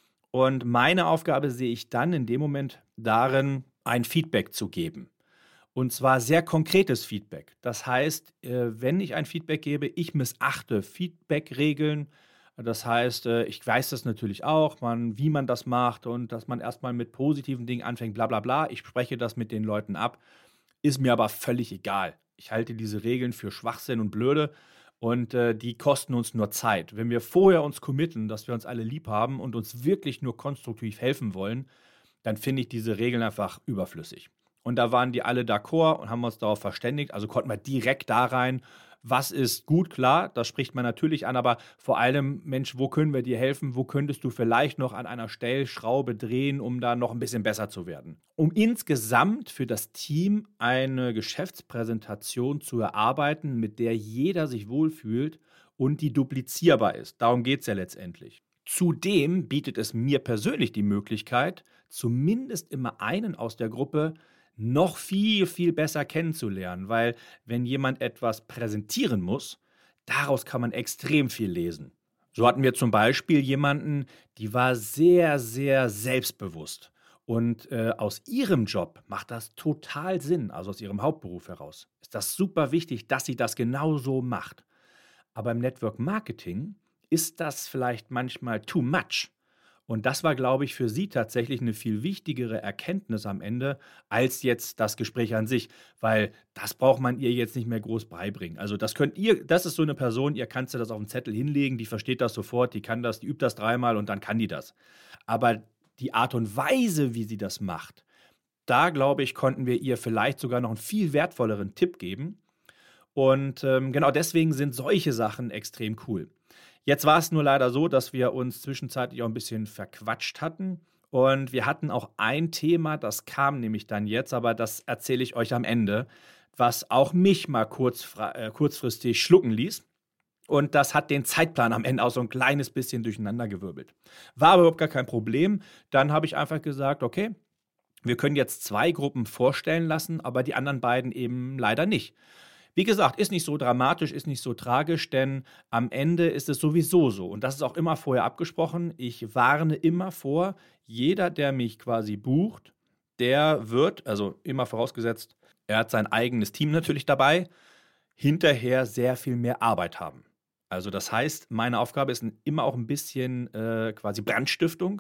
A: Und meine Aufgabe sehe ich dann in dem Moment darin, ein Feedback zu geben. Und zwar sehr konkretes Feedback. Das heißt, wenn ich ein Feedback gebe, ich missachte Feedback-Regeln. Das heißt, ich weiß das natürlich auch, wie man das macht und dass man erstmal mit positiven Dingen anfängt, bla bla bla. Ich spreche das mit den Leuten ab, ist mir aber völlig egal. Ich halte diese Regeln für Schwachsinn und blöde und die kosten uns nur Zeit. Wenn wir vorher uns committen, dass wir uns alle lieb haben und uns wirklich nur konstruktiv helfen wollen, dann finde ich diese Regeln einfach überflüssig. Und da waren die alle d'accord und haben uns darauf verständigt. Also konnten wir direkt da rein, was ist gut, klar, das spricht man natürlich an, aber vor allem, Mensch, wo können wir dir helfen? Wo könntest du vielleicht noch an einer Stellschraube drehen, um da noch ein bisschen besser zu werden? Um insgesamt für das Team eine Geschäftspräsentation zu erarbeiten, mit der jeder sich wohlfühlt und die duplizierbar ist. Darum geht es ja letztendlich. Zudem bietet es mir persönlich die Möglichkeit, zumindest immer einen aus der Gruppe noch viel, viel besser kennenzulernen, weil wenn jemand etwas präsentieren muss, daraus kann man extrem viel lesen. So hatten wir zum Beispiel jemanden, die war sehr, sehr selbstbewusst und aus ihrem Job macht das total Sinn, also aus ihrem Hauptberuf heraus. Ist das super wichtig, dass sie das genau so macht. Aber im Network Marketing ist das vielleicht manchmal too much. Und das war, glaube ich, für sie tatsächlich eine viel wichtigere Erkenntnis am Ende als jetzt das Gespräch an sich, weil das braucht man ihr jetzt nicht mehr groß beibringen. Also das ist so eine Person, ihr kannst du das auf den Zettel hinlegen, die versteht das sofort, die kann das, die übt das 3-mal und dann kann die das. Aber die Art und Weise, wie sie das macht, da, glaube ich, konnten wir ihr vielleicht sogar noch einen viel wertvolleren Tipp geben. Und genau deswegen sind solche Sachen extrem cool. Jetzt war es nur leider so, dass wir uns zwischenzeitlich auch ein bisschen verquatscht hatten und wir hatten auch ein Thema, das kam nämlich dann jetzt, aber das erzähle ich euch am Ende, was auch mich mal kurzfristig schlucken ließ und das hat den Zeitplan am Ende auch so ein kleines bisschen durcheinandergewirbelt. War aber überhaupt gar kein Problem. Dann habe ich einfach gesagt, okay, wir können jetzt 2 Gruppen vorstellen lassen, aber die anderen beiden eben leider nicht. Wie gesagt, ist nicht so dramatisch, ist nicht so tragisch, denn am Ende ist es sowieso so. Und das ist auch immer vorher abgesprochen. Ich warne immer vor, jeder, der mich quasi bucht, der wird, also immer vorausgesetzt, er hat sein eigenes Team natürlich dabei, hinterher sehr viel mehr Arbeit haben. Also das heißt, meine Aufgabe ist immer auch ein bisschen quasi Brandstiftung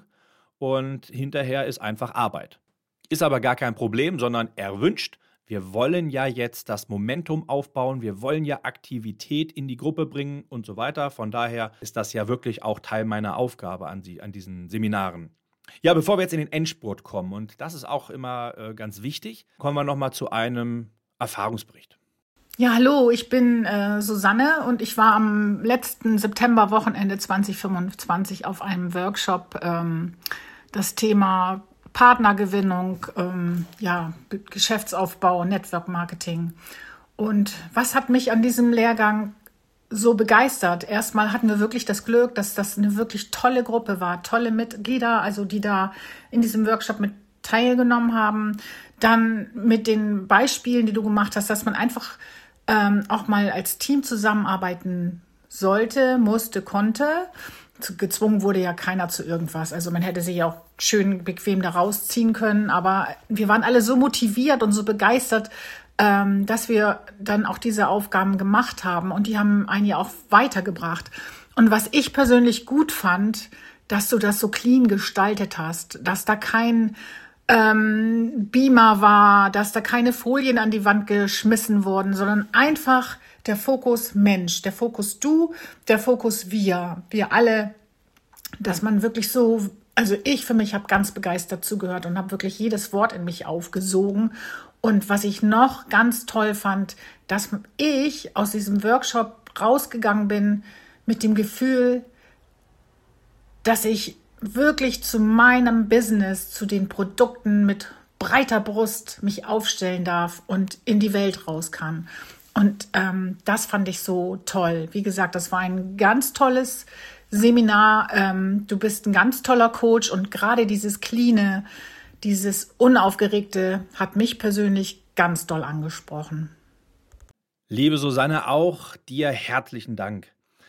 A: und hinterher ist einfach Arbeit. Ist aber gar kein Problem, sondern erwünscht. Wir wollen ja jetzt das Momentum aufbauen, wir wollen ja Aktivität in die Gruppe bringen und so weiter. Von daher ist das ja wirklich auch Teil meiner Aufgabe an diesen Seminaren. Ja, bevor wir jetzt in den Endspurt kommen, und das ist auch immer ganz wichtig, kommen wir nochmal zu einem Erfahrungsbericht.
E: Ja, hallo, ich bin Susanne und ich war am letzten September-Wochenende 2025 auf einem Workshop, das Thema Partnergewinnung, Geschäftsaufbau, Network Marketing. Und was hat mich an diesem Lehrgang so begeistert? Erstmal hatten wir wirklich das Glück, dass das eine wirklich tolle Gruppe war, tolle Mitglieder, also die da in diesem Workshop mit teilgenommen haben. Dann mit den Beispielen, die du gemacht hast, dass man einfach auch mal als Team zusammenarbeiten sollte, musste, konnte. Gezwungen wurde ja keiner zu irgendwas. Also man hätte sich ja auch schön bequem da rausziehen können. Aber wir waren alle so motiviert und so begeistert, dass wir dann auch diese Aufgaben gemacht haben. Und die haben einen ja auch weitergebracht. Und was ich persönlich gut fand, dass du das so clean gestaltet hast, dass da kein Beamer war, dass da keine Folien an die Wand geschmissen wurden, sondern einfach der Fokus Mensch, der Fokus du, der Fokus wir alle, dass man wirklich so Also ich für mich habe ganz begeistert zugehört und habe wirklich jedes Wort in mich aufgesogen. Und was ich noch ganz toll fand, dass ich aus diesem Workshop rausgegangen bin mit dem Gefühl, dass ich wirklich zu meinem Business, zu den Produkten mit breiter Brust mich aufstellen darf und in die Welt raus kann. Und das fand ich so toll. Wie gesagt, das war ein ganz tolles Seminar. Du bist ein ganz toller Coach und gerade dieses Cleane, dieses Unaufgeregte hat mich persönlich ganz doll angesprochen.
A: Liebe Susanne, auch dir herzlichen Dank.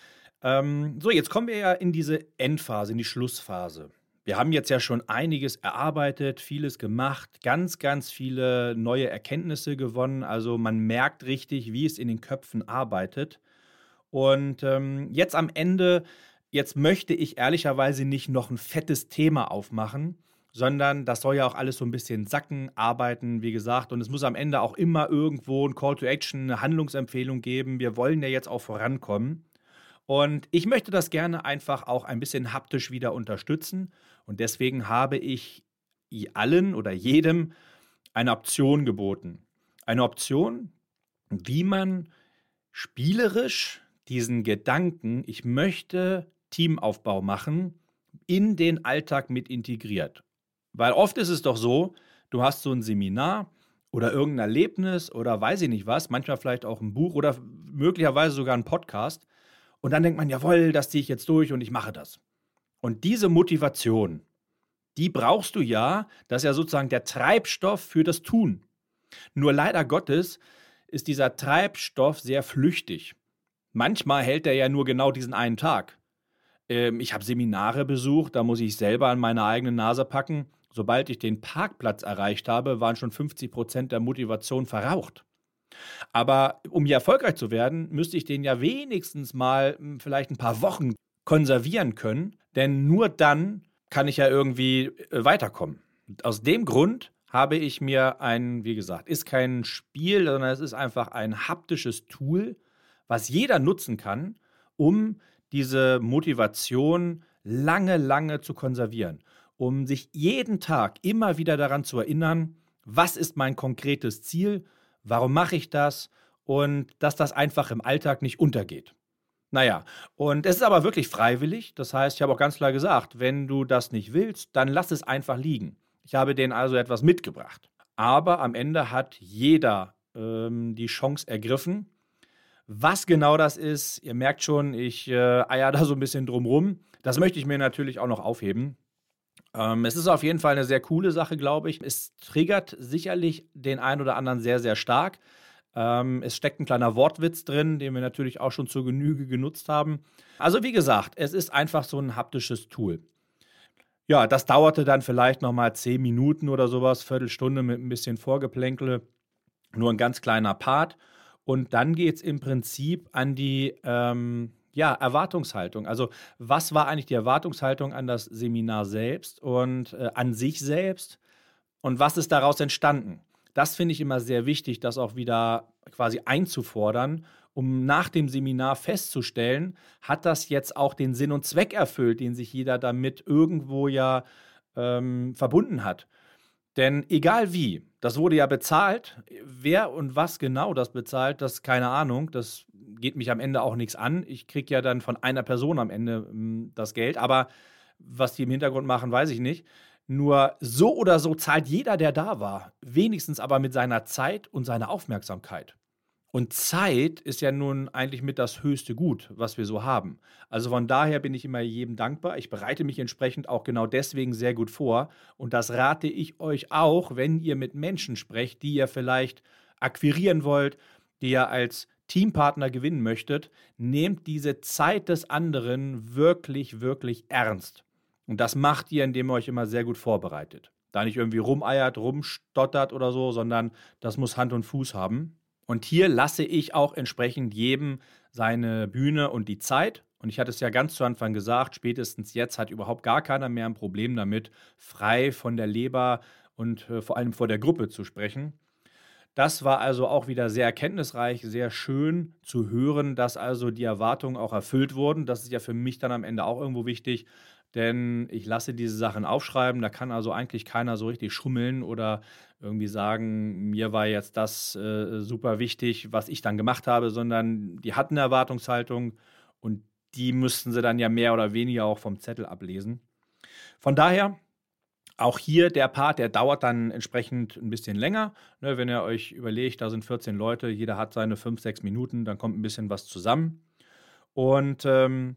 A: So, jetzt kommen wir ja in diese Endphase, in die Schlussphase. Wir haben jetzt ja schon einiges erarbeitet, vieles gemacht, ganz, ganz viele neue Erkenntnisse gewonnen. Also man merkt richtig, wie es in den Köpfen arbeitet. Und jetzt am Ende, jetzt möchte ich ehrlicherweise nicht noch ein fettes Thema aufmachen, sondern das soll ja auch alles so ein bisschen sacken, arbeiten, wie gesagt. Und es muss am Ende auch immer irgendwo ein Call to Action, eine Handlungsempfehlung geben. Wir wollen ja jetzt auch vorankommen. Und ich möchte das gerne einfach auch ein bisschen haptisch wieder unterstützen. Und deswegen habe ich allen oder jedem eine Option geboten. Eine Option, wie man spielerisch diesen Gedanken, ich möchte Teamaufbau machen, in den Alltag mit integriert. Weil oft ist es doch so, du hast so ein Seminar oder irgendein Erlebnis oder weiß ich nicht was, manchmal vielleicht auch ein Buch oder möglicherweise sogar ein Podcast. Und dann denkt man, jawohl, das ziehe ich jetzt durch und ich mache das. Und diese Motivation, die brauchst du ja, das ist ja sozusagen der Treibstoff für das Tun. Nur leider Gottes ist dieser Treibstoff sehr flüchtig. Manchmal hält er ja nur genau diesen einen Tag. Ich habe Seminare besucht, da muss ich selber an meine eigene Nase packen. Sobald ich den Parkplatz erreicht habe, waren schon 50% der Motivation verraucht. Aber um hier erfolgreich zu werden, müsste ich den ja wenigstens mal vielleicht ein paar Wochen konservieren können, denn nur dann kann ich ja irgendwie weiterkommen. Aus dem Grund habe ich mir wie gesagt, ist kein Spiel, sondern es ist einfach ein haptisches Tool, was jeder nutzen kann, um diese Motivation lange, lange zu konservieren, um sich jeden Tag immer wieder daran zu erinnern, was ist mein konkretes Ziel, warum mache ich das und dass das einfach im Alltag nicht untergeht. Naja, und es ist aber wirklich freiwillig. Das heißt, ich habe auch ganz klar gesagt, wenn du das nicht willst, dann lass es einfach liegen. Ich habe denen also etwas mitgebracht. Aber am Ende hat jeder die Chance ergriffen. Was genau das ist, ihr merkt schon, ich eier da so ein bisschen drum rum. Das möchte ich mir natürlich auch noch aufheben. Es ist auf jeden Fall eine sehr coole Sache, glaube ich. Es triggert sicherlich den einen oder anderen sehr, sehr stark. Es steckt ein kleiner Wortwitz drin, den wir natürlich auch schon zur Genüge genutzt haben. Also wie gesagt, es ist einfach so ein haptisches Tool. Ja, das dauerte dann vielleicht nochmal 10 Minuten oder sowas, Viertelstunde mit ein bisschen Vorgeplänkel. Nur ein ganz kleiner Part. Und dann geht es im Prinzip an die Erwartungshaltung. Also was war eigentlich die Erwartungshaltung an das Seminar selbst und an sich selbst und was ist daraus entstanden? Das finde ich immer sehr wichtig, das auch wieder quasi einzufordern, um nach dem Seminar festzustellen, hat das jetzt auch den Sinn und Zweck erfüllt, den sich jeder damit irgendwo ja verbunden hat. Denn egal wie, das wurde ja bezahlt, wer und was genau das bezahlt, das keine Ahnung, das geht mich am Ende auch nichts an. Ich kriege ja dann von einer Person am Ende das Geld, aber was die im Hintergrund machen, weiß ich nicht. Nur so oder so zahlt jeder, der da war, wenigstens aber mit seiner Zeit und seiner Aufmerksamkeit. Und Zeit ist ja nun eigentlich mit das höchste Gut, was wir so haben. Also von daher bin ich immer jedem dankbar. Ich bereite mich entsprechend auch genau deswegen sehr gut vor. Und das rate ich euch auch, wenn ihr mit Menschen sprecht, die ihr vielleicht akquirieren wollt, die ihr als Teampartner gewinnen möchtet. Nehmt diese Zeit des anderen wirklich, wirklich ernst. Und das macht ihr, indem ihr euch immer sehr gut vorbereitet. Da nicht irgendwie rumeiert, rumstottert oder so, sondern das muss Hand und Fuß haben. Und hier lasse ich auch entsprechend jedem seine Bühne und die Zeit. Und ich hatte es ja ganz zu Anfang gesagt, spätestens jetzt hat überhaupt gar keiner mehr ein Problem damit, frei von der Leber und vor allem vor der Gruppe zu sprechen. Das war also auch wieder sehr erkenntnisreich, sehr schön zu hören, dass also die Erwartungen auch erfüllt wurden. Das ist ja für mich dann am Ende auch irgendwo wichtig, denn ich lasse diese Sachen aufschreiben. Da kann also eigentlich keiner so richtig schummeln oder irgendwie sagen, mir war jetzt das super wichtig, was ich dann gemacht habe, sondern die hatten eine Erwartungshaltung und die müssten sie dann ja mehr oder weniger auch vom Zettel ablesen. Von daher, auch hier der Part, der dauert dann entsprechend ein bisschen länger. Ne, wenn ihr euch überlegt, da sind 14 Leute, jeder hat seine 5, 6 Minuten, dann kommt ein bisschen was zusammen. Und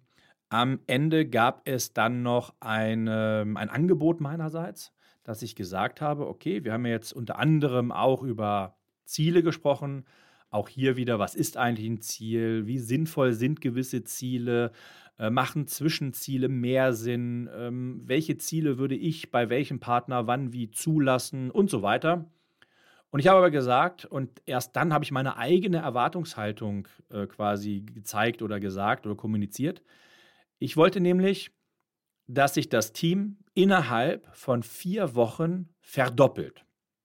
A: am Ende gab es dann noch ein Angebot meinerseits, dass ich gesagt habe, okay, wir haben ja jetzt unter anderem auch über Ziele gesprochen. Auch hier wieder, was ist eigentlich ein Ziel? Wie sinnvoll sind gewisse Ziele? Machen Zwischenziele mehr Sinn? Welche Ziele würde ich bei welchem Partner wann wie zulassen und so weiter? Und ich habe aber gesagt, und erst dann habe ich meine eigene Erwartungshaltung quasi gezeigt oder gesagt oder kommuniziert. Ich wollte nämlich, dass sich das Team innerhalb von 4 Wochen verdoppelt.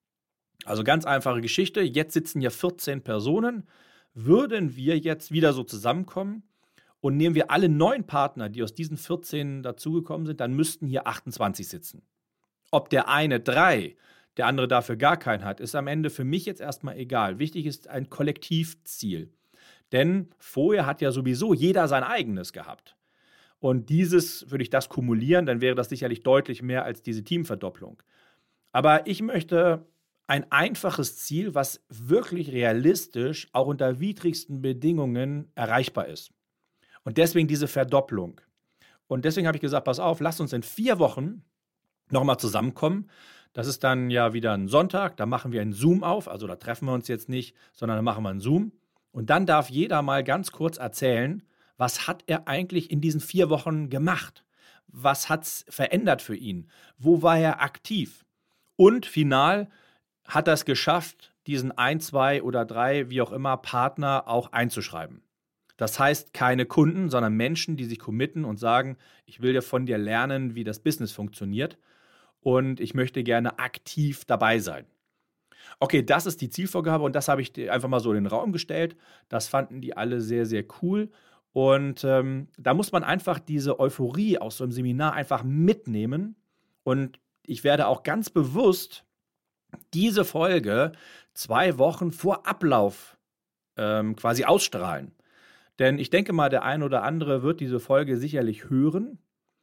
A: Also ganz einfache Geschichte, jetzt sitzen hier 14 Personen. Würden wir jetzt wieder so zusammenkommen und nehmen wir alle 9 Partner, die aus diesen 14 dazugekommen sind, dann müssten hier 28 sitzen. Ob der eine 3, der andere dafür gar keinen hat, ist am Ende für mich jetzt erstmal egal. Wichtig ist ein Kollektivziel. Denn vorher hat ja sowieso jeder sein eigenes gehabt. Und würde ich das kumulieren, dann wäre das sicherlich deutlich mehr als diese Teamverdopplung. Aber ich möchte ein einfaches Ziel, was wirklich realistisch, auch unter widrigsten Bedingungen erreichbar ist. Und deswegen diese Verdopplung. Und deswegen habe ich gesagt, pass auf, lasst uns in 4 Wochen nochmal zusammenkommen. Das ist dann ja wieder ein Sonntag, da machen wir einen Zoom auf, also da treffen wir uns jetzt nicht, sondern da machen wir einen Zoom. Und dann darf jeder mal ganz kurz erzählen, was hat er eigentlich in diesen 4 Wochen gemacht? Was hat es verändert für ihn? Wo war er aktiv? Und final hat er es geschafft, diesen 1, 2 oder 3, wie auch immer, Partner auch einzuschreiben. Das heißt, keine Kunden, sondern Menschen, die sich committen und sagen, ich will ja von dir lernen, wie das Business funktioniert und ich möchte gerne aktiv dabei sein. Okay, das ist die Zielvorgabe und das habe ich einfach mal so in den Raum gestellt. Das fanden die alle sehr, sehr cool. Und da muss man einfach diese Euphorie aus so einem Seminar einfach mitnehmen. Und ich werde auch ganz bewusst diese Folge 2 Wochen vor Ablauf quasi ausstrahlen. Denn ich denke mal, der ein oder andere wird diese Folge sicherlich hören.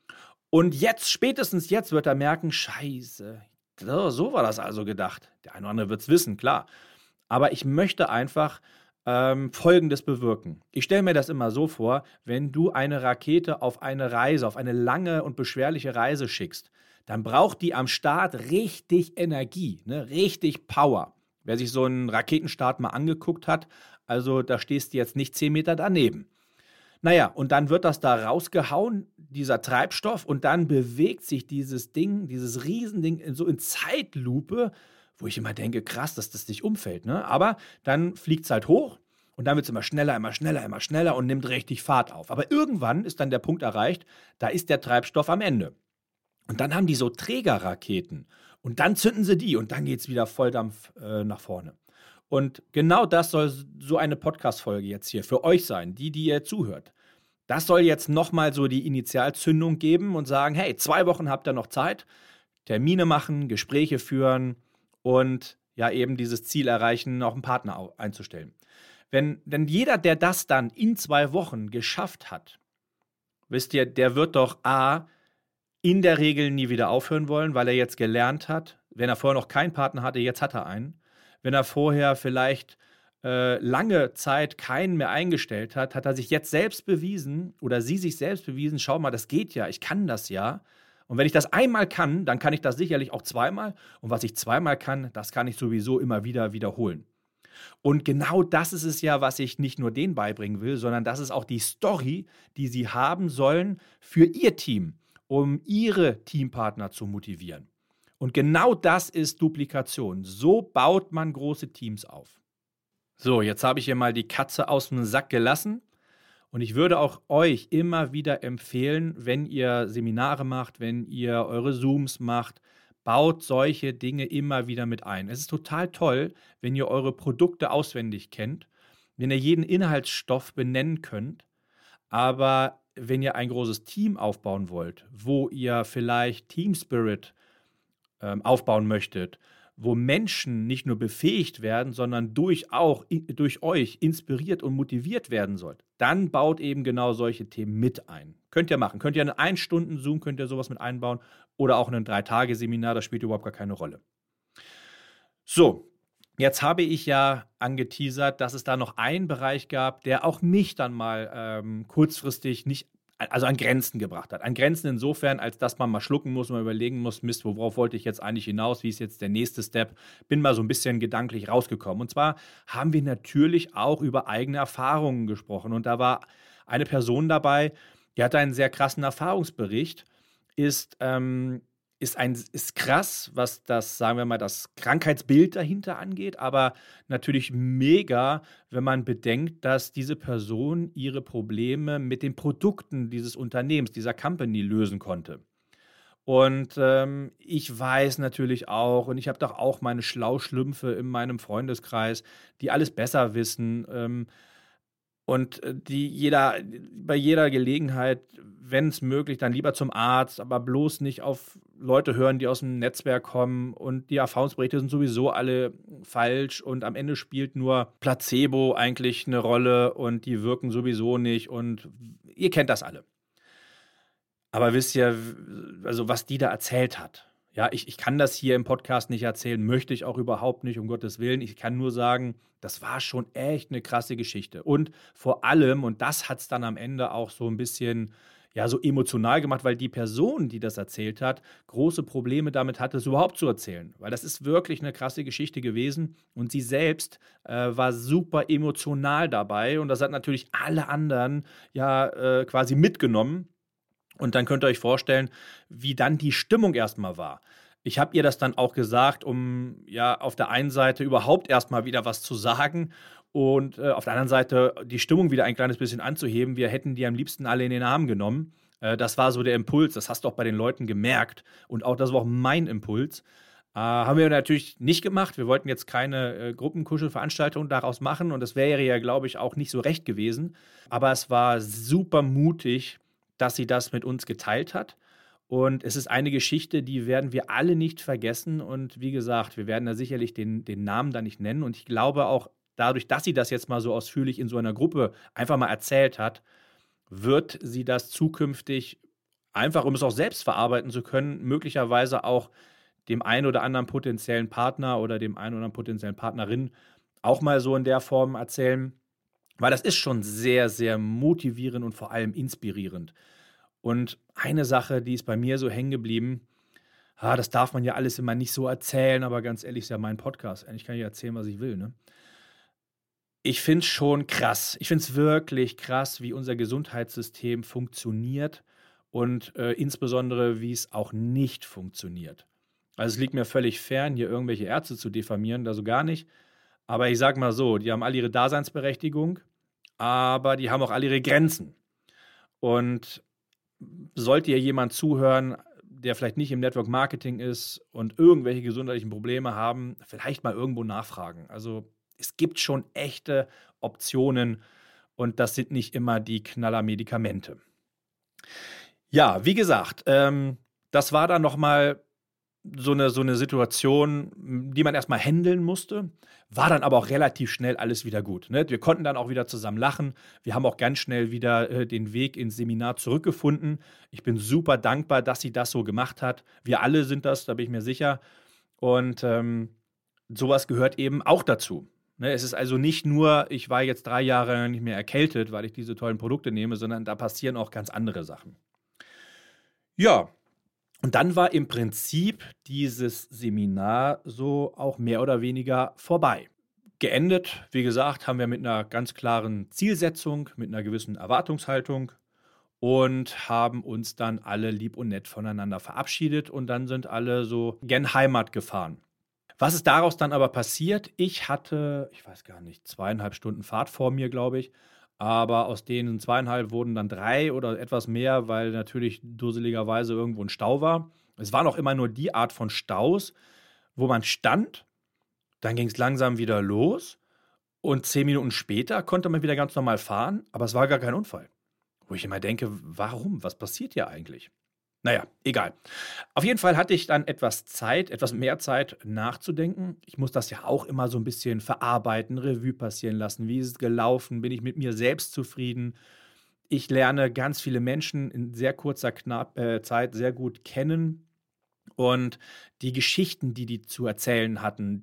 A: Und jetzt, spätestens jetzt, wird er merken, scheiße, so war das also gedacht. Der eine oder andere wird es wissen, klar. Aber ich möchte einfach Folgendes bewirken. Ich stelle mir das immer so vor, wenn du eine Rakete auf eine Reise, auf eine lange und beschwerliche Reise schickst, dann braucht die am Start richtig Energie, ne? Richtig Power. Wer sich so einen Raketenstart mal angeguckt hat, also da stehst du jetzt nicht 10 Meter daneben. Naja, und dann wird das da rausgehauen, dieser Treibstoff, und dann bewegt sich dieses Ding, dieses Riesending so in Zeitlupe, wo ich immer denke, krass, dass das nicht umfällt, ne? Aber dann fliegt es halt hoch und dann wird es immer schneller, immer schneller, immer schneller und nimmt richtig Fahrt auf. Aber irgendwann ist dann der Punkt erreicht, da ist der Treibstoff am Ende. Und dann haben die so Trägerraketen und dann zünden sie die und dann geht es wieder Volldampf nach vorne. Und genau das soll so eine Podcast-Folge jetzt hier für euch sein, die ihr zuhört. Das soll jetzt nochmal so die Initialzündung geben und sagen, hey, 2 Wochen habt ihr noch Zeit, Termine machen, Gespräche führen und ja eben dieses Ziel erreichen, noch einen Partner einzustellen. Denn jeder, der das dann in 2 Wochen geschafft hat, wisst ihr, der wird doch in der Regel nie wieder aufhören wollen, weil er jetzt gelernt hat, wenn er vorher noch keinen Partner hatte, jetzt hat er einen. Wenn er vorher vielleicht lange Zeit keinen mehr eingestellt hat, hat er sich jetzt selbst bewiesen oder sie sich selbst bewiesen, schau mal, das geht ja, ich kann das ja. Und wenn ich das einmal kann, dann kann ich das sicherlich auch zweimal. Und was ich zweimal kann, das kann ich sowieso immer wieder wiederholen. Und genau das ist es ja, was ich nicht nur denen beibringen will, sondern das ist auch die Story, die sie haben sollen für ihr Team, um ihre Teampartner zu motivieren. Und genau das ist Duplikation. So baut man große Teams auf. So, jetzt habe ich hier mal die Katze aus dem Sack gelassen. Und ich würde auch euch immer wieder empfehlen, wenn ihr Seminare macht, wenn ihr eure Zooms macht, baut solche Dinge immer wieder mit ein. Es ist total toll, wenn ihr eure Produkte auswendig kennt, wenn ihr jeden Inhaltsstoff benennen könnt. Aber wenn ihr ein großes Team aufbauen wollt, wo ihr vielleicht Team Spirit aufbauen möchtet, wo Menschen nicht nur befähigt werden, sondern durch euch inspiriert und motiviert werden sollt, dann baut eben genau solche Themen mit ein. Könnt ihr machen. Könnt ihr einen 1-Stunden-Zoom, könnt ihr sowas mit einbauen oder auch ein 3-Tage-Seminar, das spielt überhaupt gar keine Rolle. So, jetzt habe ich ja angeteasert, dass es da noch einen Bereich gab, der auch mich dann mal kurzfristig an Grenzen gebracht hat. An Grenzen insofern, als dass man mal schlucken muss und mal überlegen muss, Mist, worauf wollte ich jetzt eigentlich hinaus, wie ist jetzt der nächste Step? Bin mal so ein bisschen gedanklich rausgekommen. Und zwar haben wir natürlich auch über eigene Erfahrungen gesprochen. Und da war eine Person dabei, die hatte einen sehr krassen Erfahrungsbericht, ist krass, was das, sagen wir mal, das Krankheitsbild dahinter angeht, aber natürlich mega, wenn man bedenkt, dass diese Person ihre Probleme mit den Produkten dieses Unternehmens, dieser Company lösen konnte. Und ich weiß natürlich auch, und ich habe doch auch meine Schlauschlümpfe in meinem Freundeskreis, die alles besser wissen, und die bei jeder Gelegenheit, wenn es möglich, dann lieber zum Arzt, aber bloß nicht auf Leute hören, die aus dem Netzwerk kommen. Und die Erfahrungsberichte sind sowieso alle falsch. Und am Ende spielt nur Placebo eigentlich eine Rolle und die wirken sowieso nicht. Und ihr kennt das alle. Aber wisst ihr, also was die da erzählt hat? Ja, ich kann das hier im Podcast nicht erzählen, möchte ich auch überhaupt nicht, um Gottes Willen. Ich kann nur sagen, das war schon echt eine krasse Geschichte. Und vor allem, und das hat es dann am Ende auch so ein bisschen, ja, so emotional gemacht, weil die Person, die das erzählt hat, große Probleme damit hatte, es überhaupt zu erzählen. Weil das ist wirklich eine krasse Geschichte gewesen. Und sie selbst war super emotional dabei. Und das hat natürlich alle anderen ja quasi mitgenommen. Und dann könnt ihr euch vorstellen, wie dann die Stimmung erstmal war. Ich habe ihr das dann auch gesagt, um ja auf der einen Seite überhaupt erstmal wieder was zu sagen und auf der anderen Seite die Stimmung wieder ein kleines bisschen anzuheben. Wir hätten die am liebsten alle in den Arm genommen. Das war so der Impuls, das hast du auch bei den Leuten gemerkt. Und auch das war auch mein Impuls. Haben wir natürlich nicht gemacht. Wir wollten jetzt keine Gruppenkuschelveranstaltung daraus machen und das wäre ja, glaube ich, auch nicht so recht gewesen. Aber es war super mutig, dass sie das mit uns geteilt hat. Und es ist eine Geschichte, die werden wir alle nicht vergessen. Und wie gesagt, wir werden da sicherlich den Namen da nicht nennen. Und ich glaube auch dadurch, dass sie das jetzt mal so ausführlich in so einer Gruppe einfach mal erzählt hat, wird sie das zukünftig einfach, um es auch selbst verarbeiten zu können, möglicherweise auch dem einen oder anderen potenziellen Partner oder dem einen oder anderen potenziellen Partnerin auch mal so in der Form erzählen. Weil das ist schon sehr, sehr motivierend und vor allem inspirierend. Und eine Sache, die ist bei mir so hängen geblieben, das darf man ja alles immer nicht so erzählen, aber ganz ehrlich, ist ja mein Podcast. Eigentlich kann ich erzählen, was ich will, ne? Ich finde es schon krass. Ich finde es wirklich krass, wie unser Gesundheitssystem funktioniert und insbesondere, wie es auch nicht funktioniert. Also es liegt mir völlig fern, hier irgendwelche Ärzte zu diffamieren, also gar nicht. Aber ich sag mal so, die haben alle ihre Daseinsberechtigung, aber die haben auch alle ihre Grenzen. Und sollte ihr jemand zuhören, der vielleicht nicht im Network Marketing ist und irgendwelche gesundheitlichen Probleme haben, vielleicht mal irgendwo nachfragen. Also es gibt schon echte Optionen und das sind nicht immer die Knallermedikamente. Ja, wie gesagt, das war dann nochmal so eine Situation, die man erstmal handeln musste, war dann aber auch relativ schnell alles wieder gut. Ne? Wir konnten dann auch wieder zusammen lachen. Wir haben auch ganz schnell wieder den Weg ins Seminar zurückgefunden. Ich bin super dankbar, dass sie das so gemacht hat. Wir alle sind das, da bin ich mir sicher. Und sowas gehört eben auch dazu. Ne? Es ist also nicht nur, ich war jetzt 3 Jahre nicht mehr erkältet, weil ich diese tollen Produkte nehme, sondern da passieren auch ganz andere Sachen. Ja, und dann war im Prinzip dieses Seminar so auch mehr oder weniger vorbei. Geendet, wie gesagt, haben wir mit einer ganz klaren Zielsetzung, mit einer gewissen Erwartungshaltung und haben uns dann alle lieb und nett voneinander verabschiedet und dann sind alle so gen Heimat gefahren. Was ist daraus dann aber passiert? Ich hatte, ich weiß gar nicht, 2,5 Stunden Fahrt vor mir, glaube ich. Aber aus denen 2,5 wurden dann 3 oder etwas mehr, weil natürlich dusseligerweise irgendwo ein Stau war. Es waren auch immer nur die Art von Staus, wo man stand, dann ging es langsam wieder los und 10 Minuten später konnte man wieder ganz normal fahren, aber es war gar kein Unfall. wo ich immer denke, warum? Was passiert hier eigentlich? Naja, egal. Auf jeden Fall hatte ich dann etwas Zeit, etwas mehr Zeit nachzudenken. Ich muss das ja auch immer so ein bisschen verarbeiten, Revue passieren lassen. Wie ist es gelaufen? Bin ich mit mir selbst zufrieden? Ich lerne ganz viele Menschen in sehr kurzer Zeit sehr gut kennen. Und die Geschichten, die zu erzählen hatten,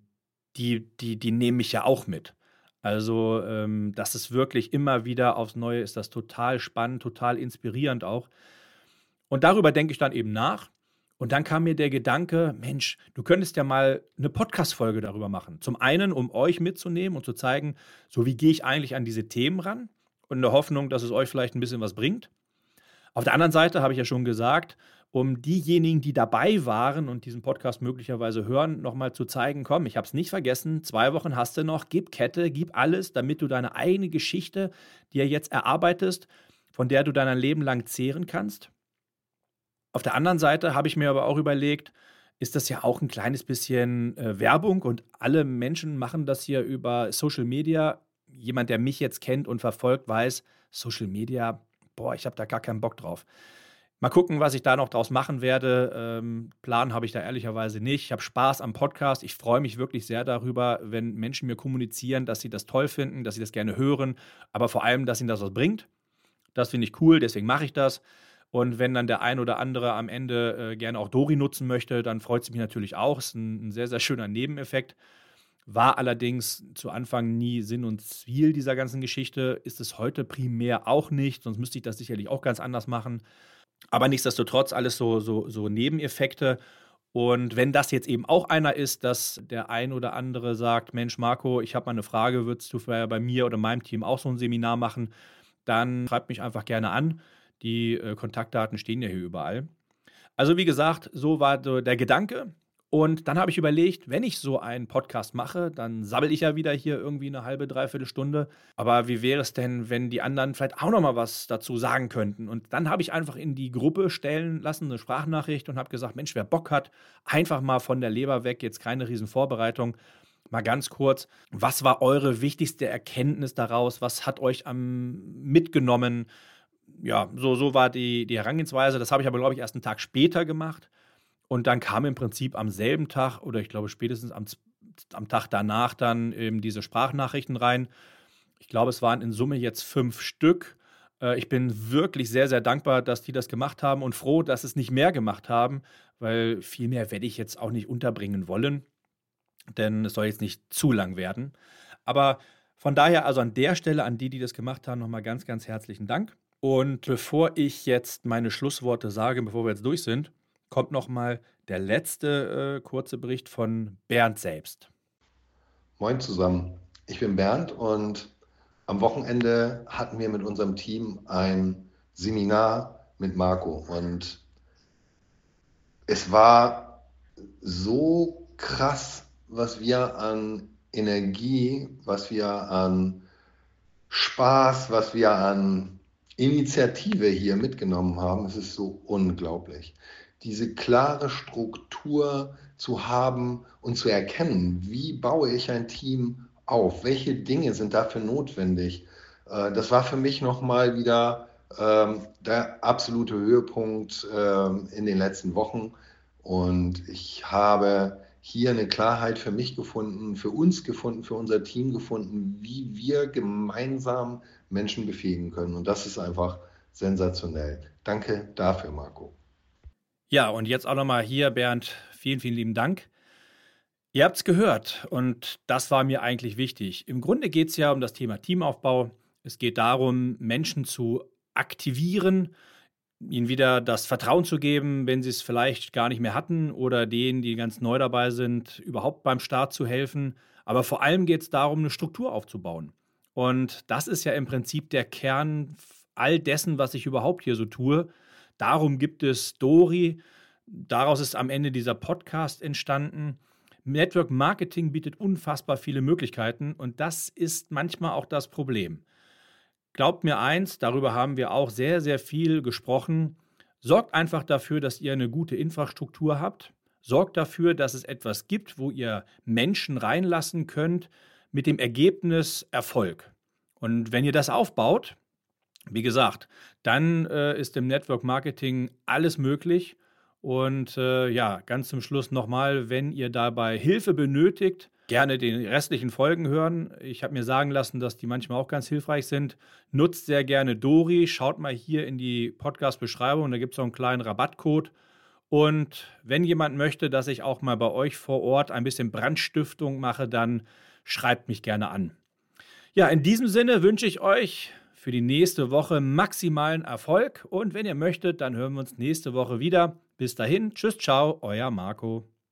A: die nehmen mich ja auch mit. Also, das ist wirklich immer wieder aufs Neue, ist das total spannend, total inspirierend auch. Und darüber denke ich dann eben nach. Und dann kam mir der Gedanke, Mensch, du könntest ja mal eine Podcast-Folge darüber machen. Zum einen, um euch mitzunehmen und zu zeigen, so wie gehe ich eigentlich an diese Themen ran und in der Hoffnung, dass es euch vielleicht ein bisschen was bringt. Auf der anderen Seite habe ich ja schon gesagt, um diejenigen, die dabei waren und diesen Podcast möglicherweise hören, nochmal zu zeigen, komm, ich habe es nicht vergessen, 2 Wochen hast du noch, gib Kette, gib alles, damit du deine eigene Geschichte, die ihr jetzt erarbeitest, von der du dein Leben lang zehren kannst. Auf der anderen Seite habe ich mir aber auch überlegt, ist das ja auch ein kleines bisschen Werbung und alle Menschen machen das hier über Social Media. Jemand, der mich jetzt kennt und verfolgt, weiß, Social Media, boah, ich habe da gar keinen Bock drauf. Mal gucken, was ich da noch draus machen werde. Plan habe ich da ehrlicherweise nicht. Ich habe Spaß am Podcast. Ich freue mich wirklich sehr darüber, wenn Menschen mir kommunizieren, dass sie das toll finden, dass sie das gerne hören, aber vor allem, dass ihnen das was bringt. Das finde ich cool, deswegen mache ich das. Und wenn dann der ein oder andere am Ende gerne auch Dori nutzen möchte, dann freut es mich natürlich auch. Ist ein sehr, sehr schöner Nebeneffekt. War allerdings zu Anfang nie Sinn und Ziel dieser ganzen Geschichte. Ist es heute primär auch nicht, sonst müsste ich das sicherlich auch ganz anders machen. Aber nichtsdestotrotz alles so Nebeneffekte. Und wenn das jetzt eben auch einer ist, dass der ein oder andere sagt, Mensch Marco, ich habe mal eine Frage, würdest du bei mir oder meinem Team auch so ein Seminar machen, dann schreibt mich einfach gerne an. Die Kontaktdaten stehen ja hier überall. Also wie gesagt, so war der Gedanke. Und dann habe ich überlegt, wenn ich so einen Podcast mache, dann sabbel ich ja wieder hier irgendwie eine halbe, dreiviertel Stunde. Aber wie wäre es denn, wenn die anderen vielleicht auch noch mal was dazu sagen könnten? Und dann habe ich einfach in die Gruppe stellen lassen, eine Sprachnachricht und habe gesagt, Mensch, wer Bock hat, einfach mal von der Leber weg, jetzt keine riesen Vorbereitung. Mal ganz kurz, was war eure wichtigste Erkenntnis daraus? Was hat euch mitgenommen? Ja, so war die Herangehensweise. Das habe ich aber, glaube ich, erst einen Tag später gemacht. Und dann kam im Prinzip am selben Tag oder ich glaube spätestens am Tag danach dann eben diese Sprachnachrichten rein. Ich glaube, es waren in Summe jetzt 5 Stück. Ich bin wirklich sehr, sehr dankbar, dass die das gemacht haben und froh, dass es nicht mehr gemacht haben, weil viel mehr werde ich jetzt auch nicht unterbringen wollen, denn es soll jetzt nicht zu lang werden. Aber von daher also an der Stelle, an die das gemacht haben, nochmal ganz, ganz herzlichen Dank. Und bevor ich jetzt meine Schlussworte sage, bevor wir jetzt durch sind, kommt nochmal der letzte kurze Bericht von Bernd selbst.
F: Moin zusammen, ich bin Bernd und am Wochenende hatten wir mit unserem Team ein Seminar mit Marco und es war so krass, was wir an Energie, was wir an Spaß, was wir an Initiative hier mitgenommen haben. Es ist so unglaublich. Diese klare Struktur zu haben und zu erkennen, wie baue ich ein Team auf, welche Dinge sind dafür notwendig. Das war für mich nochmal wieder der absolute Höhepunkt in den letzten Wochen und ich habe hier eine Klarheit für mich gefunden, für uns gefunden, für unser Team gefunden, wie wir gemeinsam Menschen befähigen können und das ist einfach sensationell. Danke dafür, Marco.
A: Ja, und jetzt auch nochmal hier, Bernd, vielen, vielen lieben Dank. Ihr habt es gehört und das war mir eigentlich wichtig. Im Grunde geht es ja um das Thema Teamaufbau. Es geht darum, Menschen zu aktivieren, ihnen wieder das Vertrauen zu geben, wenn sie es vielleicht gar nicht mehr hatten oder denen, die ganz neu dabei sind, überhaupt beim Start zu helfen. Aber vor allem geht es darum, eine Struktur aufzubauen. Und das ist ja im Prinzip der Kern all dessen, was ich überhaupt hier so tue. Darum gibt es Dori. Daraus ist am Ende dieser Podcast entstanden. Network Marketing bietet unfassbar viele Möglichkeiten und das ist manchmal auch das Problem. Glaubt mir eins, darüber haben wir auch sehr, sehr viel gesprochen. Sorgt einfach dafür, dass ihr eine gute Infrastruktur habt. Sorgt dafür, dass es etwas gibt, wo ihr Menschen reinlassen könnt mit dem Ergebnis Erfolg. Und wenn ihr das aufbaut, Wie gesagt, dann ist im Network Marketing alles möglich. Und ja, ganz zum Schluss nochmal, wenn ihr dabei Hilfe benötigt, gerne den restlichen Folgen hören. Ich habe mir sagen lassen, dass die manchmal auch ganz hilfreich sind. Nutzt sehr gerne Dori. Schaut mal hier in die Podcast-Beschreibung, da gibt es auch einen kleinen Rabattcode. Und wenn jemand möchte, dass ich auch mal bei euch vor Ort ein bisschen Brandstiftung mache, dann schreibt mich gerne an. Ja, in diesem Sinne wünsche ich euch für die nächste Woche maximalen Erfolg. Und wenn ihr möchtet, dann hören wir uns nächste Woche wieder. Bis dahin, tschüss, ciao, euer Marco.